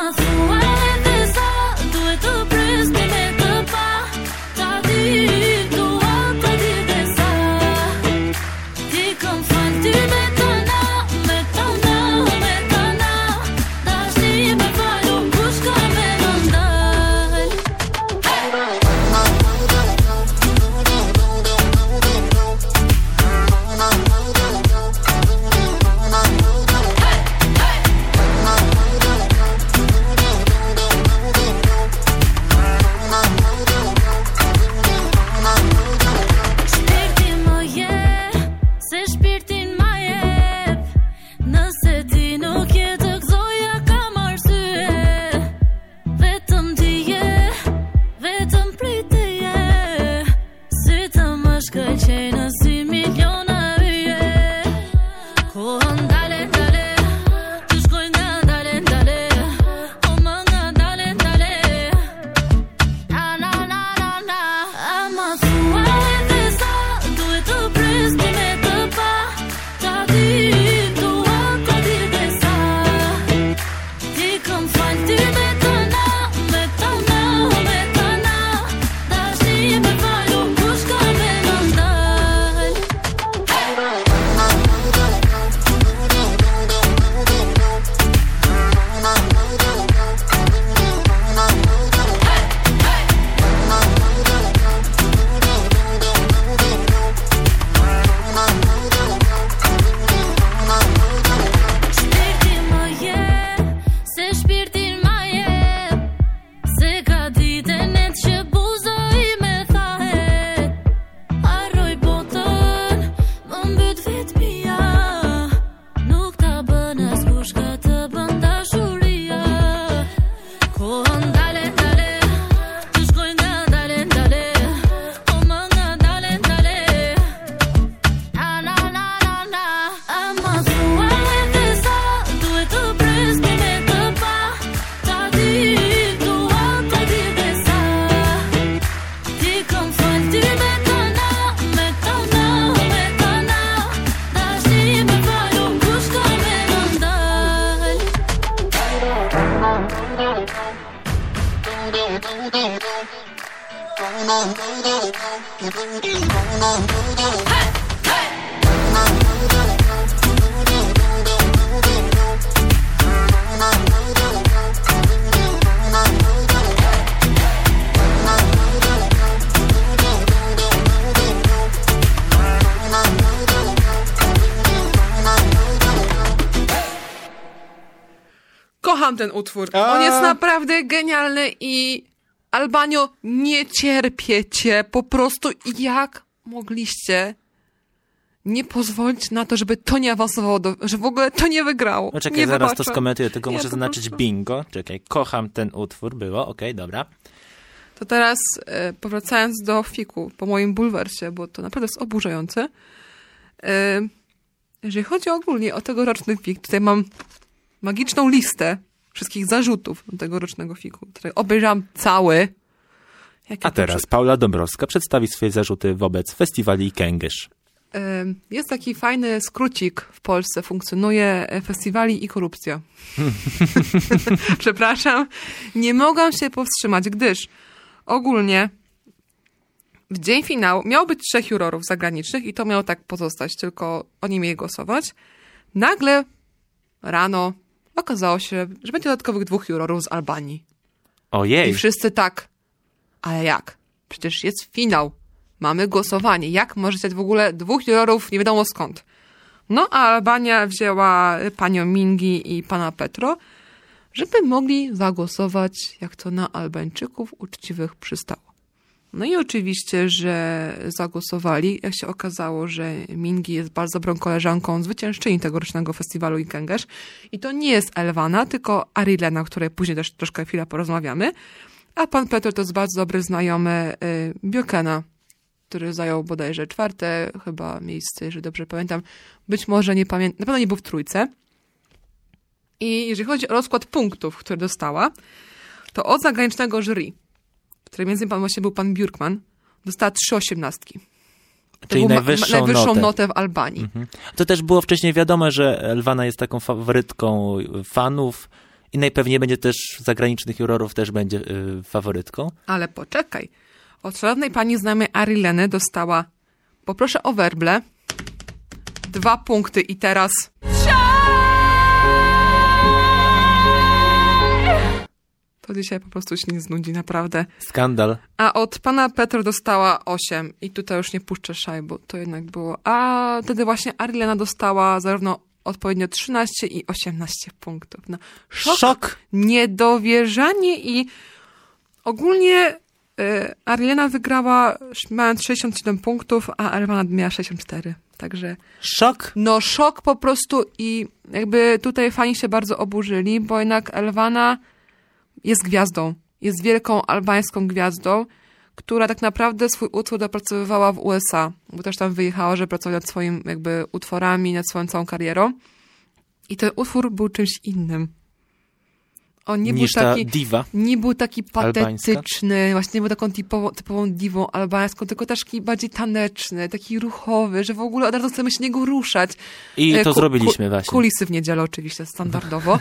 Kocham ten utwór. A. On jest naprawdę genialny i Albanio, nie cierpię cię. Po prostu jak mogliście nie pozwolić na to, żeby to nie awansowało, do, że w ogóle to nie wygrało. No czekaj, nie zaraz wybaczę. to skomentuję, tylko Nie, muszę po zaznaczyć prostu. bingo. Czekaj, kocham ten utwór, było, okej, okay, dobra. To teraz e, powracając do fiku, po moim bulwersie, bo to naprawdę jest oburzające. E, jeżeli chodzi ogólnie o tegoroczny fik, tutaj mam magiczną listę wszystkich zarzutów do tegorocznego fiku, który obejrzałam cały. Jakie A teraz Paula Dąbrowska przedstawi swoje zarzuty wobec festiwali Kęgysz. e, Jest taki fajny skrócik w Polsce, funkcjonuje e, festiwali i korupcja. Przepraszam, nie mogłam się powstrzymać, gdyż ogólnie w dzień finału miało być trzech jurorów zagranicznych i to miało tak pozostać, tylko oni mieli głosować. Nagle rano okazało się, że będzie dodatkowych dwóch jurorów z Albanii. Ojej, I wszyscy tak, ale jak? Przecież jest finał. Mamy głosowanie. Jak może stać w ogóle dwóch jurorów nie wiadomo skąd? No a Albania wzięła panią Mingi i pana Petro, żeby mogli zagłosować, jak to na Albańczyków uczciwych przystało. No i oczywiście, że zagłosowali. Jak się okazało, że Mingi jest bardzo dobrą koleżanką zwyciężczyni tegorocznego festiwalu Ikengesz. I to nie jest Elwana, tylko Arilena, o której później też troszkę chwilę porozmawiamy. A pan Petr to jest bardzo dobry znajomy y, Björkena, który zajął bodajże czwarte chyba miejsce, jeżeli dobrze pamiętam. Być może nie pamiętam, na pewno nie był w trójce. I jeżeli chodzi o rozkład punktów, które dostała, to od zagranicznego jury, w którym między innymi pan właśnie był pan Björkman, dostała trzy osiemnastki. To czyli był ma- najwyższą, najwyższą notę. notę w Albanii. Mhm. To też było wcześniej wiadome, że Elwana jest taką faworytką fanów i najpewniej będzie też zagranicznych jurorów też będzie y, faworytką. Ale poczekaj. Od szanownej pani znajomej Arileny dostała, poproszę o werble, dwa punkty i teraz... To dzisiaj po prostu się nie znudzi, naprawdę. Skandal. A od pana Petro dostała osiem i tutaj już nie puszczę szaj, bo to jednak było... A wtedy właśnie Arilena dostała zarówno odpowiednio trzynaście i osiemnaście punktów. No, szok, Szok. Niedowierzanie i ogólnie y, Arilena wygrała mając sześćdziesiąt siedem punktów, a Elwana miała sześćdziesiąt cztery. Także Szok. no szok po prostu i jakby tutaj fani się bardzo oburzyli, bo jednak Elwana jest gwiazdą. Jest wielką albańską gwiazdą, która tak naprawdę swój utwór dopracowywała w U S A, bo też tam wyjechała, żeby pracować nad swoimi jakby utworami, nad swoją całą karierą. I ten utwór był czymś innym. On nie niż był taki, ta diwa. nie był taki albańska. patetyczny, właśnie nie był taką typową, typową diwą albańską, tylko też taki bardziej taneczny, taki ruchowy, że w ogóle od razu chcemy się niego ruszać. I E, to ku- zrobiliśmy ku- właśnie. Kulisy w niedzielę oczywiście, standardowo.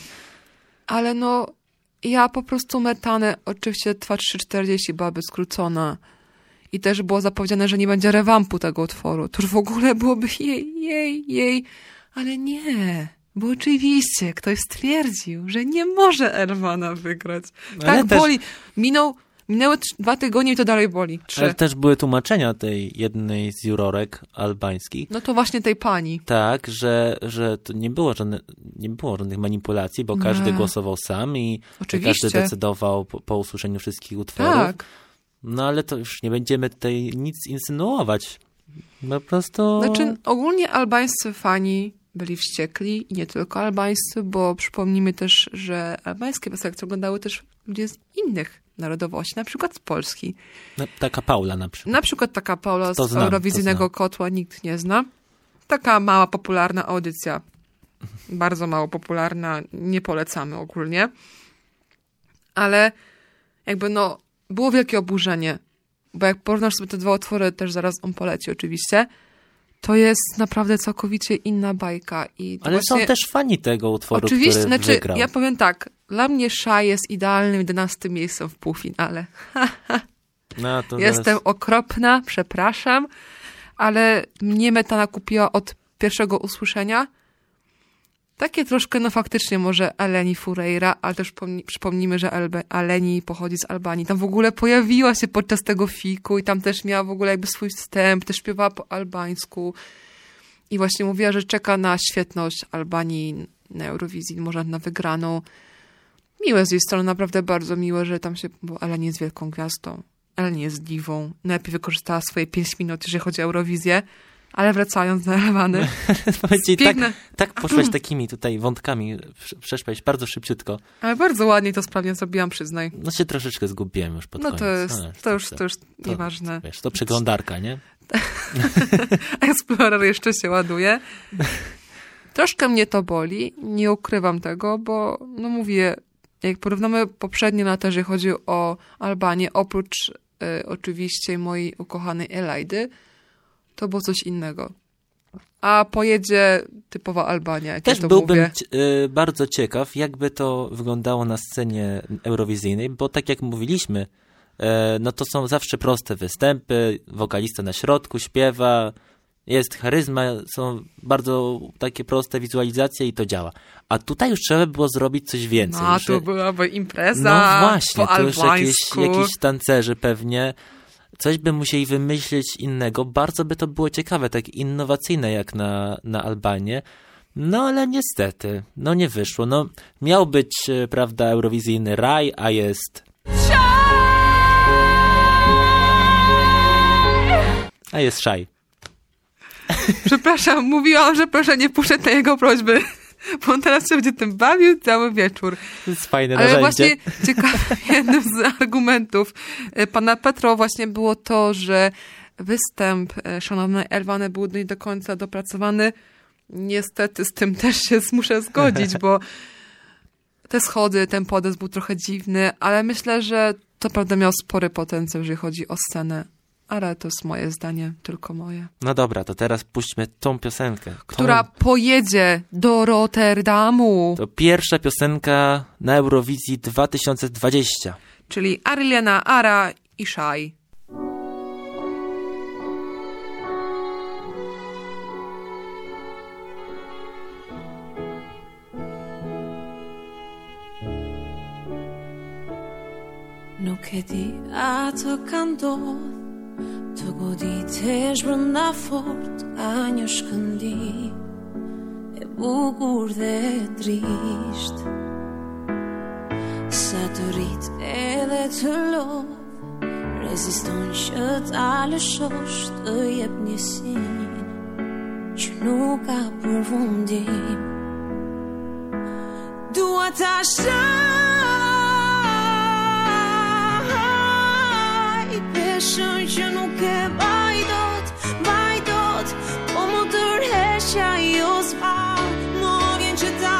Ale no, ja po prostu metanę, oczywiście trwa trzy czterdzieści byłaby skrócona. I też było zapowiedziane, że nie będzie rewampu tego utworu. To już w ogóle byłoby jej, jej, jej. Ale nie, bo oczywiście ktoś stwierdził, że nie może Elwana wygrać. Ale Tak też- boli. Minął, minęły trz- dwa tygodnie i to dalej boli. Trzy. Ale też były tłumaczenia tej jednej z jurorek albańskich. No to właśnie tej pani. Tak, że, że to nie było, żadne, nie było żadnych manipulacji, bo każdy Nie. głosował sam i Oczywiście. każdy decydował po, po usłyszeniu wszystkich utworów. Tak. No ale to już nie będziemy tutaj nic insynuować. Po prostu... Znaczy, ogólnie albańscy fani byli wściekli i nie tylko albańscy, bo przypomnijmy też, że albańskie selekcje oglądały też ludzie z innych narodowości, na przykład z Polski. No, taka Paula na przykład. Na przykład taka Paula To z znam, Eurowizyjnego to znam. Kotła, nikt nie zna. Taka mała, popularna audycja. Bardzo mało popularna, nie polecamy ogólnie. Ale jakby no, było wielkie oburzenie, bo jak porównasz sobie te dwa utwory, też zaraz on poleci oczywiście, to jest naprawdę całkowicie inna bajka. I to Ale właśnie... są też fani tego utworu, Oczywiście, który znaczy wygrał. ja powiem tak, dla mnie Shai jest idealnym jedenastym miejscem w półfinale. No, to Jestem zaraz... okropna, przepraszam, ale mnie metana kupiła od pierwszego usłyszenia. Takie troszkę, no faktycznie może Eleni Foureira, ale też przypomni- przypomnijmy, że Elbe- Eleni pochodzi z Albanii. Tam w ogóle pojawiła się podczas tego fiku i tam też miała w ogóle jakby swój wstęp, też śpiewała po albańsku. I właśnie mówiła, że czeka na świetność Albanii na Eurowizji, może na wygraną. Miłe z jej strony, naprawdę bardzo miłe, że tam się, bo Eleni jest wielką gwiazdą. Eleni jest diwą. Najlepiej wykorzystała swoje pięć minut, jeżeli chodzi o Eurowizję. Ale wracając do Elwany. Powiem ci, tak, Piękne. tak poszłaś takimi tutaj wątkami, prze- przeszłaś bardzo szybciutko. Ale bardzo ładnie to sprawnie zrobiłam, przyznaj. No się troszeczkę zgubiłem już pod No koniec. to jest, No, to już, to- to już to- nieważne. Wiesz, to przeglądarka, nie? Explorer jeszcze się ładuje. Troszkę mnie to boli, nie ukrywam tego, bo no mówię, jak porównamy poprzednie lata, jeżeli chodzi o Albanię, oprócz y, oczywiście mojej ukochanej Elajdy, to było coś innego. A pojedzie typowa Albania, jak Też ja to byłbym mówię. c- y, bardzo ciekaw, jakby to wyglądało na scenie eurowizyjnej, bo tak jak mówiliśmy, e, no to są zawsze proste występy, wokalista na środku śpiewa, jest charyzma, są bardzo takie proste wizualizacje i to działa. A tutaj już trzeba było zrobić coś więcej. No, że- tu byłaby impreza No właśnie, po to już jakieś, albańsku. jakiś tancerzy pewnie. Coś by musieli wymyślić innego. Bardzo by to było ciekawe, tak innowacyjne jak na, na Albanię. No ale niestety, no nie wyszło. No miał być, e, prawda, eurowizyjny raj, a jest... A jest szaj. Przepraszam, mówiłam, że proszę nie puszczać na jego prośby, bo on teraz się będzie tym bawił cały wieczór. To jest fajne Ale narzędzie. właśnie ciekawym jednym z argumentów e, pana Petro właśnie było to, że występ e, szanownej Elwany był nie do końca dopracowany. Niestety z tym też się muszę zgodzić, bo te schody, ten podest był trochę dziwny, ale myślę, że to prawda miał spory potencjał, jeżeli chodzi o scenę. ale to jest moje zdanie, tylko moje. No dobra, to teraz puśćmy tą piosenkę. Tą... Która pojedzie do Rotterdamu. To pierwsza piosenka na Eurowizji dwa tysiące dwudziestym. Czyli Arliana, Ara i Shai. Nuk e di atë ka ndodh të goditesh brënda fort a një shkëndi e bukur dhe trisht sa të rrit edhe të lodh reziston që ta lëshosh të jep njësin që nuk ka përfundim dua ta shaj Peshën që nuk e bajdot, bajdot Po më tërheqja jo zbar Më vjen që ta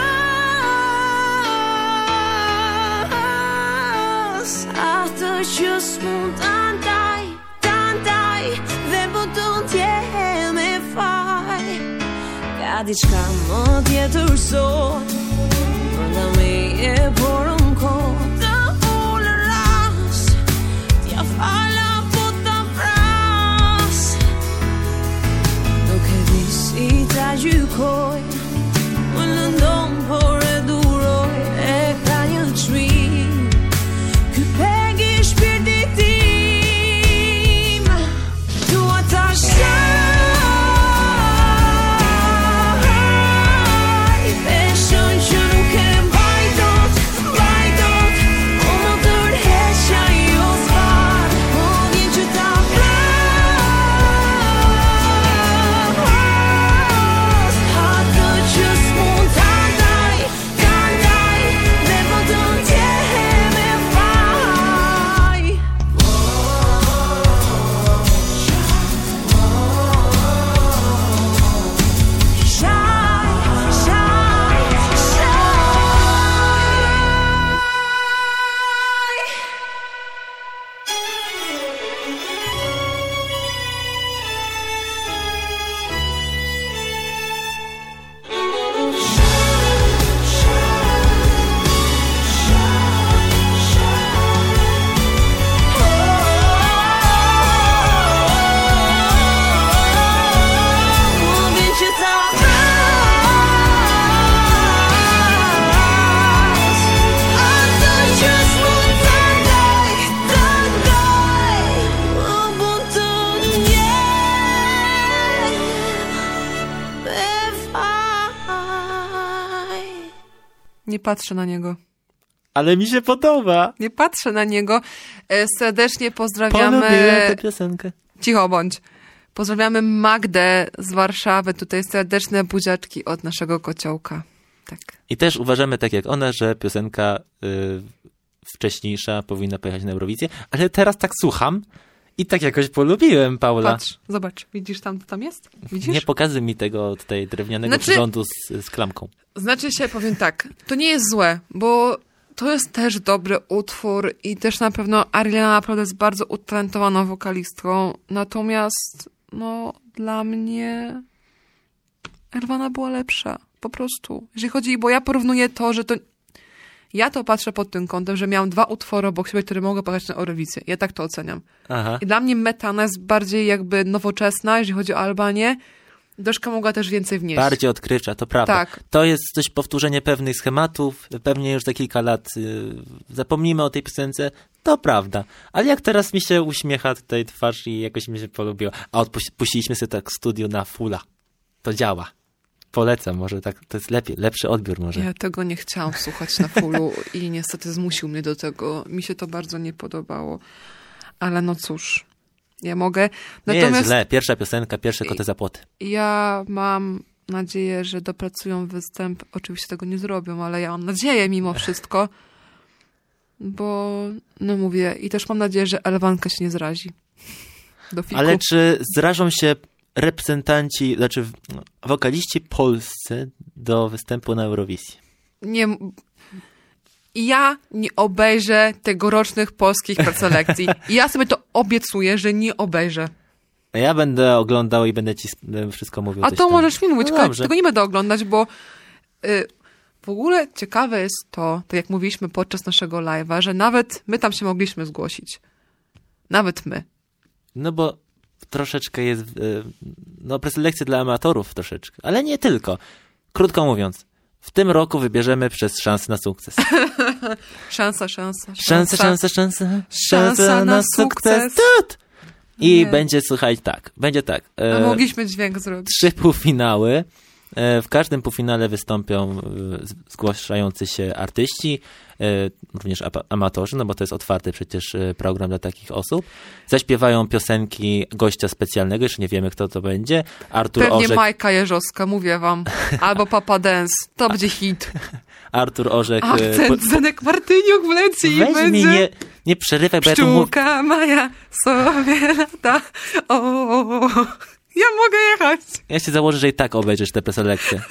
vras Atë që s'mund ta ndaj, ta ndaj Dhe vëtën t'je me faj Ka diçka më tjetër sot Përnda me e porën kot Fala po ta vras Nuk e di si ta gjykoj Më lëndon por e duroj E ka një çmim Ky peg i shpirtit tim Dua ta shaj Peshën që nuk e mbaj dot Mbaj dot O më tërheqja jo zbar Nie patrzę na niego. Ale mi się podoba. Nie patrzę na niego. E, serdecznie pozdrawiamy... Polubiłem tę piosenkę. Cicho bądź. Pozdrawiamy Magdę z Warszawy. Tutaj serdeczne buziaczki od naszego kociołka. Tak. I też uważamy, tak jak ona, że piosenka y, wcześniejsza powinna pojechać na Eurowizję. Ale teraz tak słucham i tak jakoś polubiłem, Paula. Patrz, zobacz. Widzisz tam, co tam jest? Widzisz? Nie pokazuj mi tego tutaj drewnianego Znaczy- przyrządu z, z klamką. Znaczy się, powiem tak, to nie jest złe, bo to jest też dobry utwór i też na pewno Arliana naprawdę jest bardzo utalentowaną wokalistką, natomiast no dla mnie Elvana była lepsza, po prostu. Jeżeli chodzi, bo ja porównuję to, że to ja to patrzę pod tym kątem, że miałam dwa utwory obok siebie, które mogły pojechać na Eurowizję. Ja tak to oceniam. Aha. I dla mnie Metana jest bardziej jakby nowoczesna, jeżeli chodzi o Albanię. Doszka mogła też więcej wnieść. Bardziej odkrywcza, to prawda. Tak. To jest coś powtórzenie pewnych schematów, pewnie już za kilka lat y, zapomnimy o tej piosence, to prawda. Ale jak teraz mi się uśmiecha tutaj twarz i jakoś mi się polubiło. A odpuściliśmy sobie tak studiu na fulla. To działa. Polecam, może tak, to jest lepiej, lepszy odbiór może. Ja tego nie chciałam słuchać na fullu i niestety zmusił mnie do tego. Mi się to bardzo nie podobało. Ale no cóż, ja mogę. Natomiast nie jest źle, pierwsza piosenka, pierwsze koty za płoty. Ja mam nadzieję, że dopracują występ. Oczywiście tego nie zrobią, ale ja mam nadzieję mimo wszystko. Bo, no mówię, i też mam nadzieję, że Elwanka się nie zrazi. Do fiku. Ale czy zrażą się reprezentanci, znaczy wokaliści polscy do występu na Eurowizji? Nie, I ja nie obejrzę tegorocznych polskich preselekcji. I ja sobie to obiecuję, że nie obejrzę. Ja będę oglądał i będę ci wszystko mówił. A to tam. Możesz mi mówić, no Kać, tego nie będę oglądać, bo y, w ogóle ciekawe jest to, tak jak mówiliśmy podczas naszego live'a, że nawet my tam się mogliśmy zgłosić. Nawet my. No bo troszeczkę jest, y, no preselekcje dla amatorów troszeczkę, ale nie tylko. Krótko mówiąc, w tym roku wybierzemy przez szansę na sukces. Szansa, szansa. Szansa, szansa, szansa. Szansa na sukces. Tut! I Nie. będzie, słuchaj, tak, będzie tak. No E, mogliśmy dźwięk zrobić. trzy półfinały. E, w każdym półfinale wystąpią e, zgłaszający się artyści, e, również apa- amatorzy, no bo to jest otwarty przecież e, program dla takich osób. Zaśpiewają piosenki gościa specjalnego, jeszcze nie wiemy, kto to będzie. Artur Pewnie Orzech. Majka Jeżowska, mówię wam. Albo Papa Dance. To będzie hit. Artur Orzech. e, Akcent, Zenek Martyniuk wleci i Weź będzie... mi, nie, nie przerywaj, bo ja tu mówię. Pszczółka Maja sobie lata. O, o, o. Ja mogę jechać. Ja się założę, że i tak obejrzysz te preselekcje.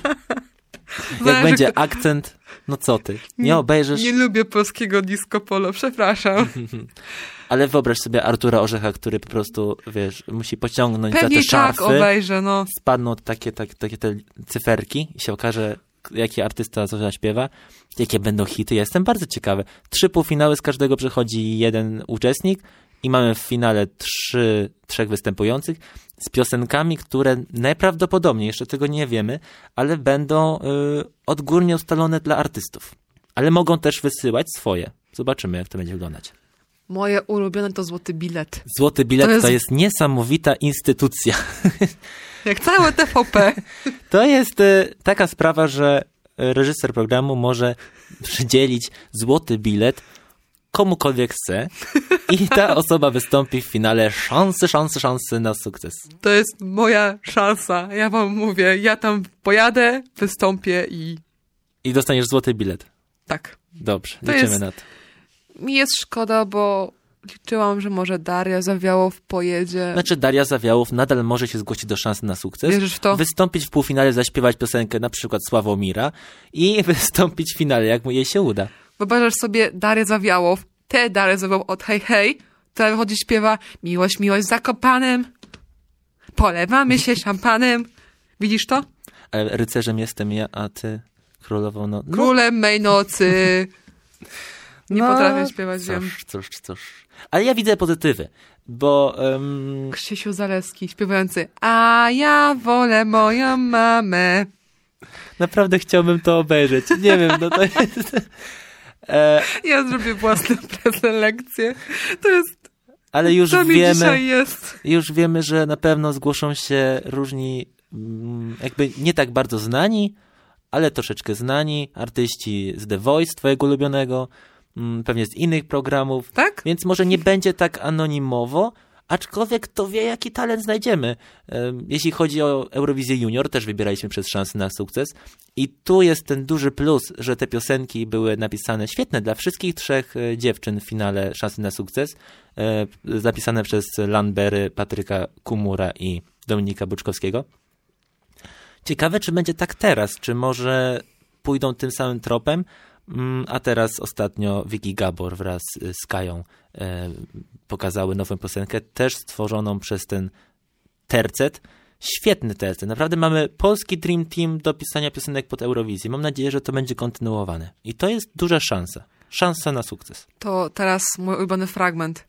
Jak Zależy, będzie kto- akcent, no co ty, nie obejrzysz, Nie lubię polskiego disco polo, przepraszam. ale wyobraź sobie Artura Orzecha, który po prostu, wiesz, musi pociągnąć Pewnie za te tak szarfy, obejrzę, no. spadną takie, takie, takie te cyferki i się okaże, jaki artysta co zaśpiewa, jakie będą hity. Ja jestem bardzo ciekawy. Trzy półfinały, z każdego przychodzi jeden uczestnik i mamy w finale trzy, trzech występujących z piosenkami, które najprawdopodobniej, jeszcze tego nie wiemy, ale będą y, odgórnie ustalone dla artystów. Ale mogą też wysyłać swoje. Zobaczymy, jak to będzie wyglądać. Moje ulubione to Złoty Bilet. Złoty Bilet To to jest- jest, niesamowita instytucja. Jak całe T V P. To jest y, taka sprawa, że reżyser programu może przydzielić złoty bilet komukolwiek chce i ta osoba wystąpi w finale szansy, szansy, szansy na sukces. To jest moja szansa. Ja wam mówię, ja tam pojadę, wystąpię i I dostaniesz złoty bilet. tak. Dobrze, To liczymy jest- na to. Mi jest szkoda, bo liczyłam, że może Daria Zawiałow pojedzie. Znaczy Daria Zawiałow nadal może się zgłosić do szansy na sukces. Wierzysz w to? Wystąpić w półfinale, zaśpiewać piosenkę na przykład Sławomira i wystąpić w finale, jak mu jej się uda. Wyobrażasz sobie Darię Zawiałow, tę Darię Zawiałow od Hej Hej, która wychodzi, śpiewa Miłość, miłość z Zakopanem, polewamy się szampanem. Widzisz to? Ale rycerzem jestem ja, a ty królową no... no Królem mej nocy. Nie no, potrafię śpiewać, wiem. Cóż, cóż, cóż. Ale ja widzę pozytywy, bo... Um, Krzysiu Zaleski śpiewający A ja wolę moją mamę. naprawdę chciałbym to obejrzeć. Nie wiem, no to jest... E, Ja zrobię własne preselekcje. To jest, ale już co mi wiemy, dzisiaj jest. już wiemy, że na pewno zgłoszą się różni, mm, jakby nie tak bardzo znani, ale troszeczkę znani artyści z The Voice, twojego ulubionego, mm, pewnie z innych programów, Tak? więc może nie będzie tak anonimowo, aczkolwiek kto wie, jaki talent znajdziemy. Em, Jeśli chodzi o Eurowizję Junior, też wybieraliśmy przez szansę na sukces i tu jest ten duży plus, że te piosenki były napisane świetne dla wszystkich trzech e, dziewczyn w finale szansy na sukces, e, zapisane przez Lanbery, Patryka Kumura i Dominika Buczkowskiego. Ciekawe, czy będzie tak teraz, czy może pójdą tym samym tropem, Mm, a teraz ostatnio Vicky Gabor wraz y, z Kają e, pokazały nową piosenkę, też stworzoną przez ten tercet. Świetny tercet. Naprawdę mamy polski Dream Team do pisania piosenek pod Eurowizję. Mam nadzieję, że to będzie kontynuowane. I to jest duża szansa. Szansa na sukces. To teraz mój ulubiony fragment.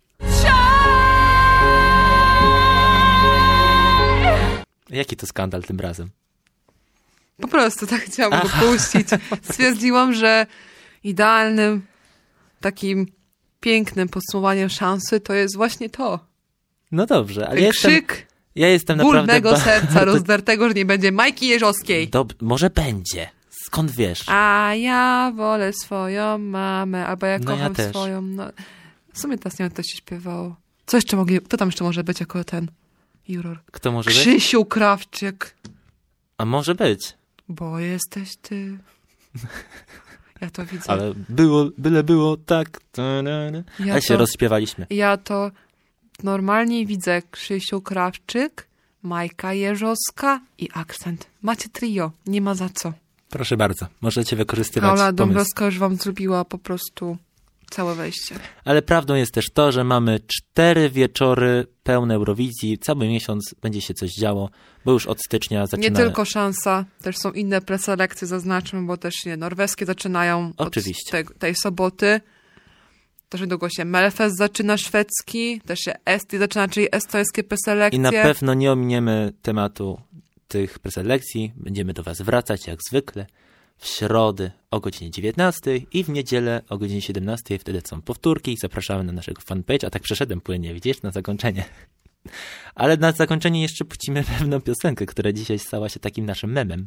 Jaki to skandal tym razem? Po prostu tak chciałam go puścić. Stwierdziłam, że idealnym, takim pięknym podsumowaniem szansy to jest właśnie to. No dobrze, ale Ten ja jestem, krzyk ja jestem ból naprawdę... mego ba- serca rozdartego, że nie będzie Majki Jeżowskiej. Dob- może będzie. Skąd wiesz? A ja wolę swoją mamę, albo ja No ja kocham też. swoją... No. W sumie teraz nie wiem, jak to się śpiewało. Co jeszcze mogli... Kto tam jeszcze może być jako ten juror? Kto może być? Krzysiu Krawczyk. A może być. Bo jesteś ty. Ja to widzę. Ale było, byle było tak. Ja Ale się to- rozśpiewaliśmy. Ja to normalnie widzę Krzysiu Krawczyk, Majka Jeżowska i akcent. Macie trio, nie ma za co. Proszę bardzo, możecie wykorzystywać Paula pomysł. Dąbrowska już wam zrobiła po prostu całe wejście. Ale prawdą jest też to, że mamy cztery wieczory pełne Eurowizji. Cały miesiąc będzie się coś działo, bo już od stycznia zaczyna... Nie tylko szansa, też są inne preselekcje, zaznaczmy, bo też nie, norweskie zaczynają Oczywiście. od te, tej soboty. Też niedługo się Melfest zaczyna szwedzki, też się Esti zaczyna, czyli estońskie preselekcje. I na pewno nie ominiemy tematu tych preselekcji. Będziemy do was wracać jak zwykle w środę o godzinie dziewiętnastej i w niedzielę o godzinie siedemnastej. Wtedy są powtórki. Zapraszamy na naszego fanpage. A tak przeszedłem płynnie, widzisz, na zakończenie. Ale na zakończenie jeszcze puścimy pewną piosenkę, która dzisiaj stała się takim naszym memem.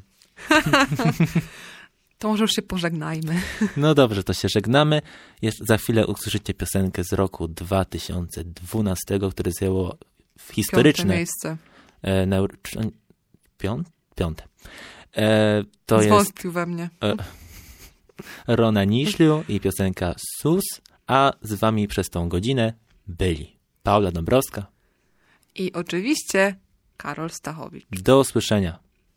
To może już się pożegnajmy. No dobrze, to się żegnamy. Jeszcze za chwilę usłyszycie piosenkę z roku dwa tysiące dwunastego, które zajęło historyczne... Piąte miejsce. E, na, piąt, piąte. E, to Zwątpił jest we mnie. e, Rona Niszliu i piosenka Sus, a z wami przez tą godzinę byli Paula Dąbrowska I oczywiście Karol Stachowicz. Do usłyszenia.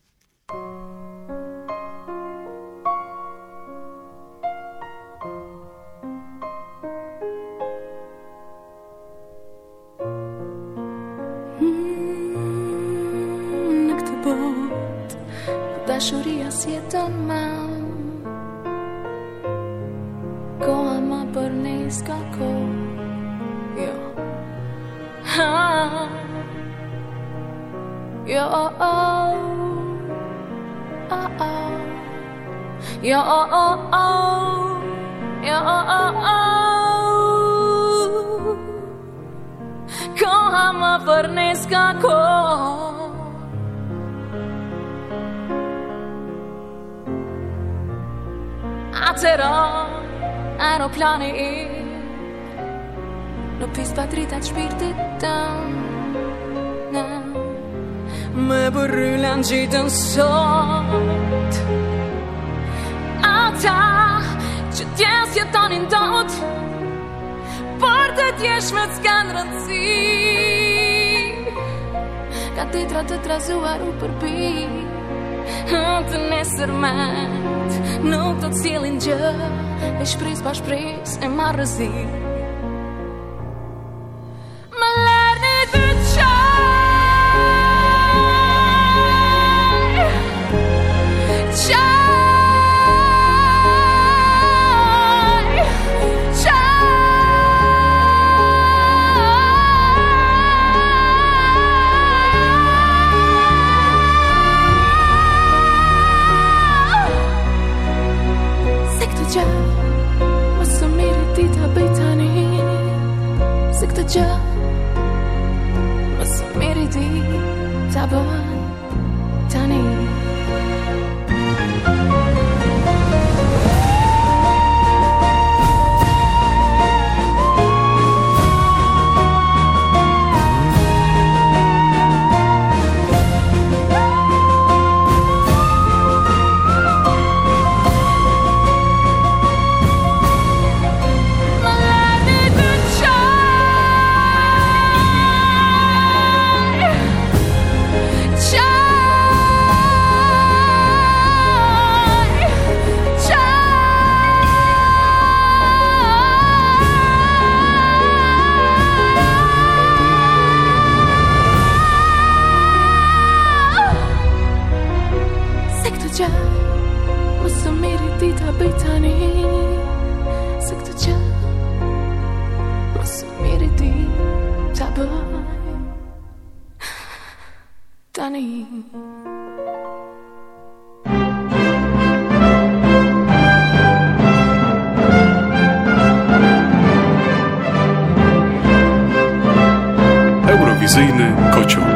Dashuria svjetom mam Koama pornejska ko Jo Ha Jo o o O o Jo o o o Jo o o o Koama pornejska ko Atera aeroplani er Nå pispar drittat spirtet down Me på rullen gjiten såt Ata Që tjes jetonin dot Por të tjesh me t'skan rëndësi Ka titra të trazuar u përpi Të nesër mat Nuk do t'sjellin gjë E shpris pa shpris e marrëzi Më lerni të qaj Qaj Gjë Më së miri ti Ta bën tani Tani Eurowizyjny kocioł.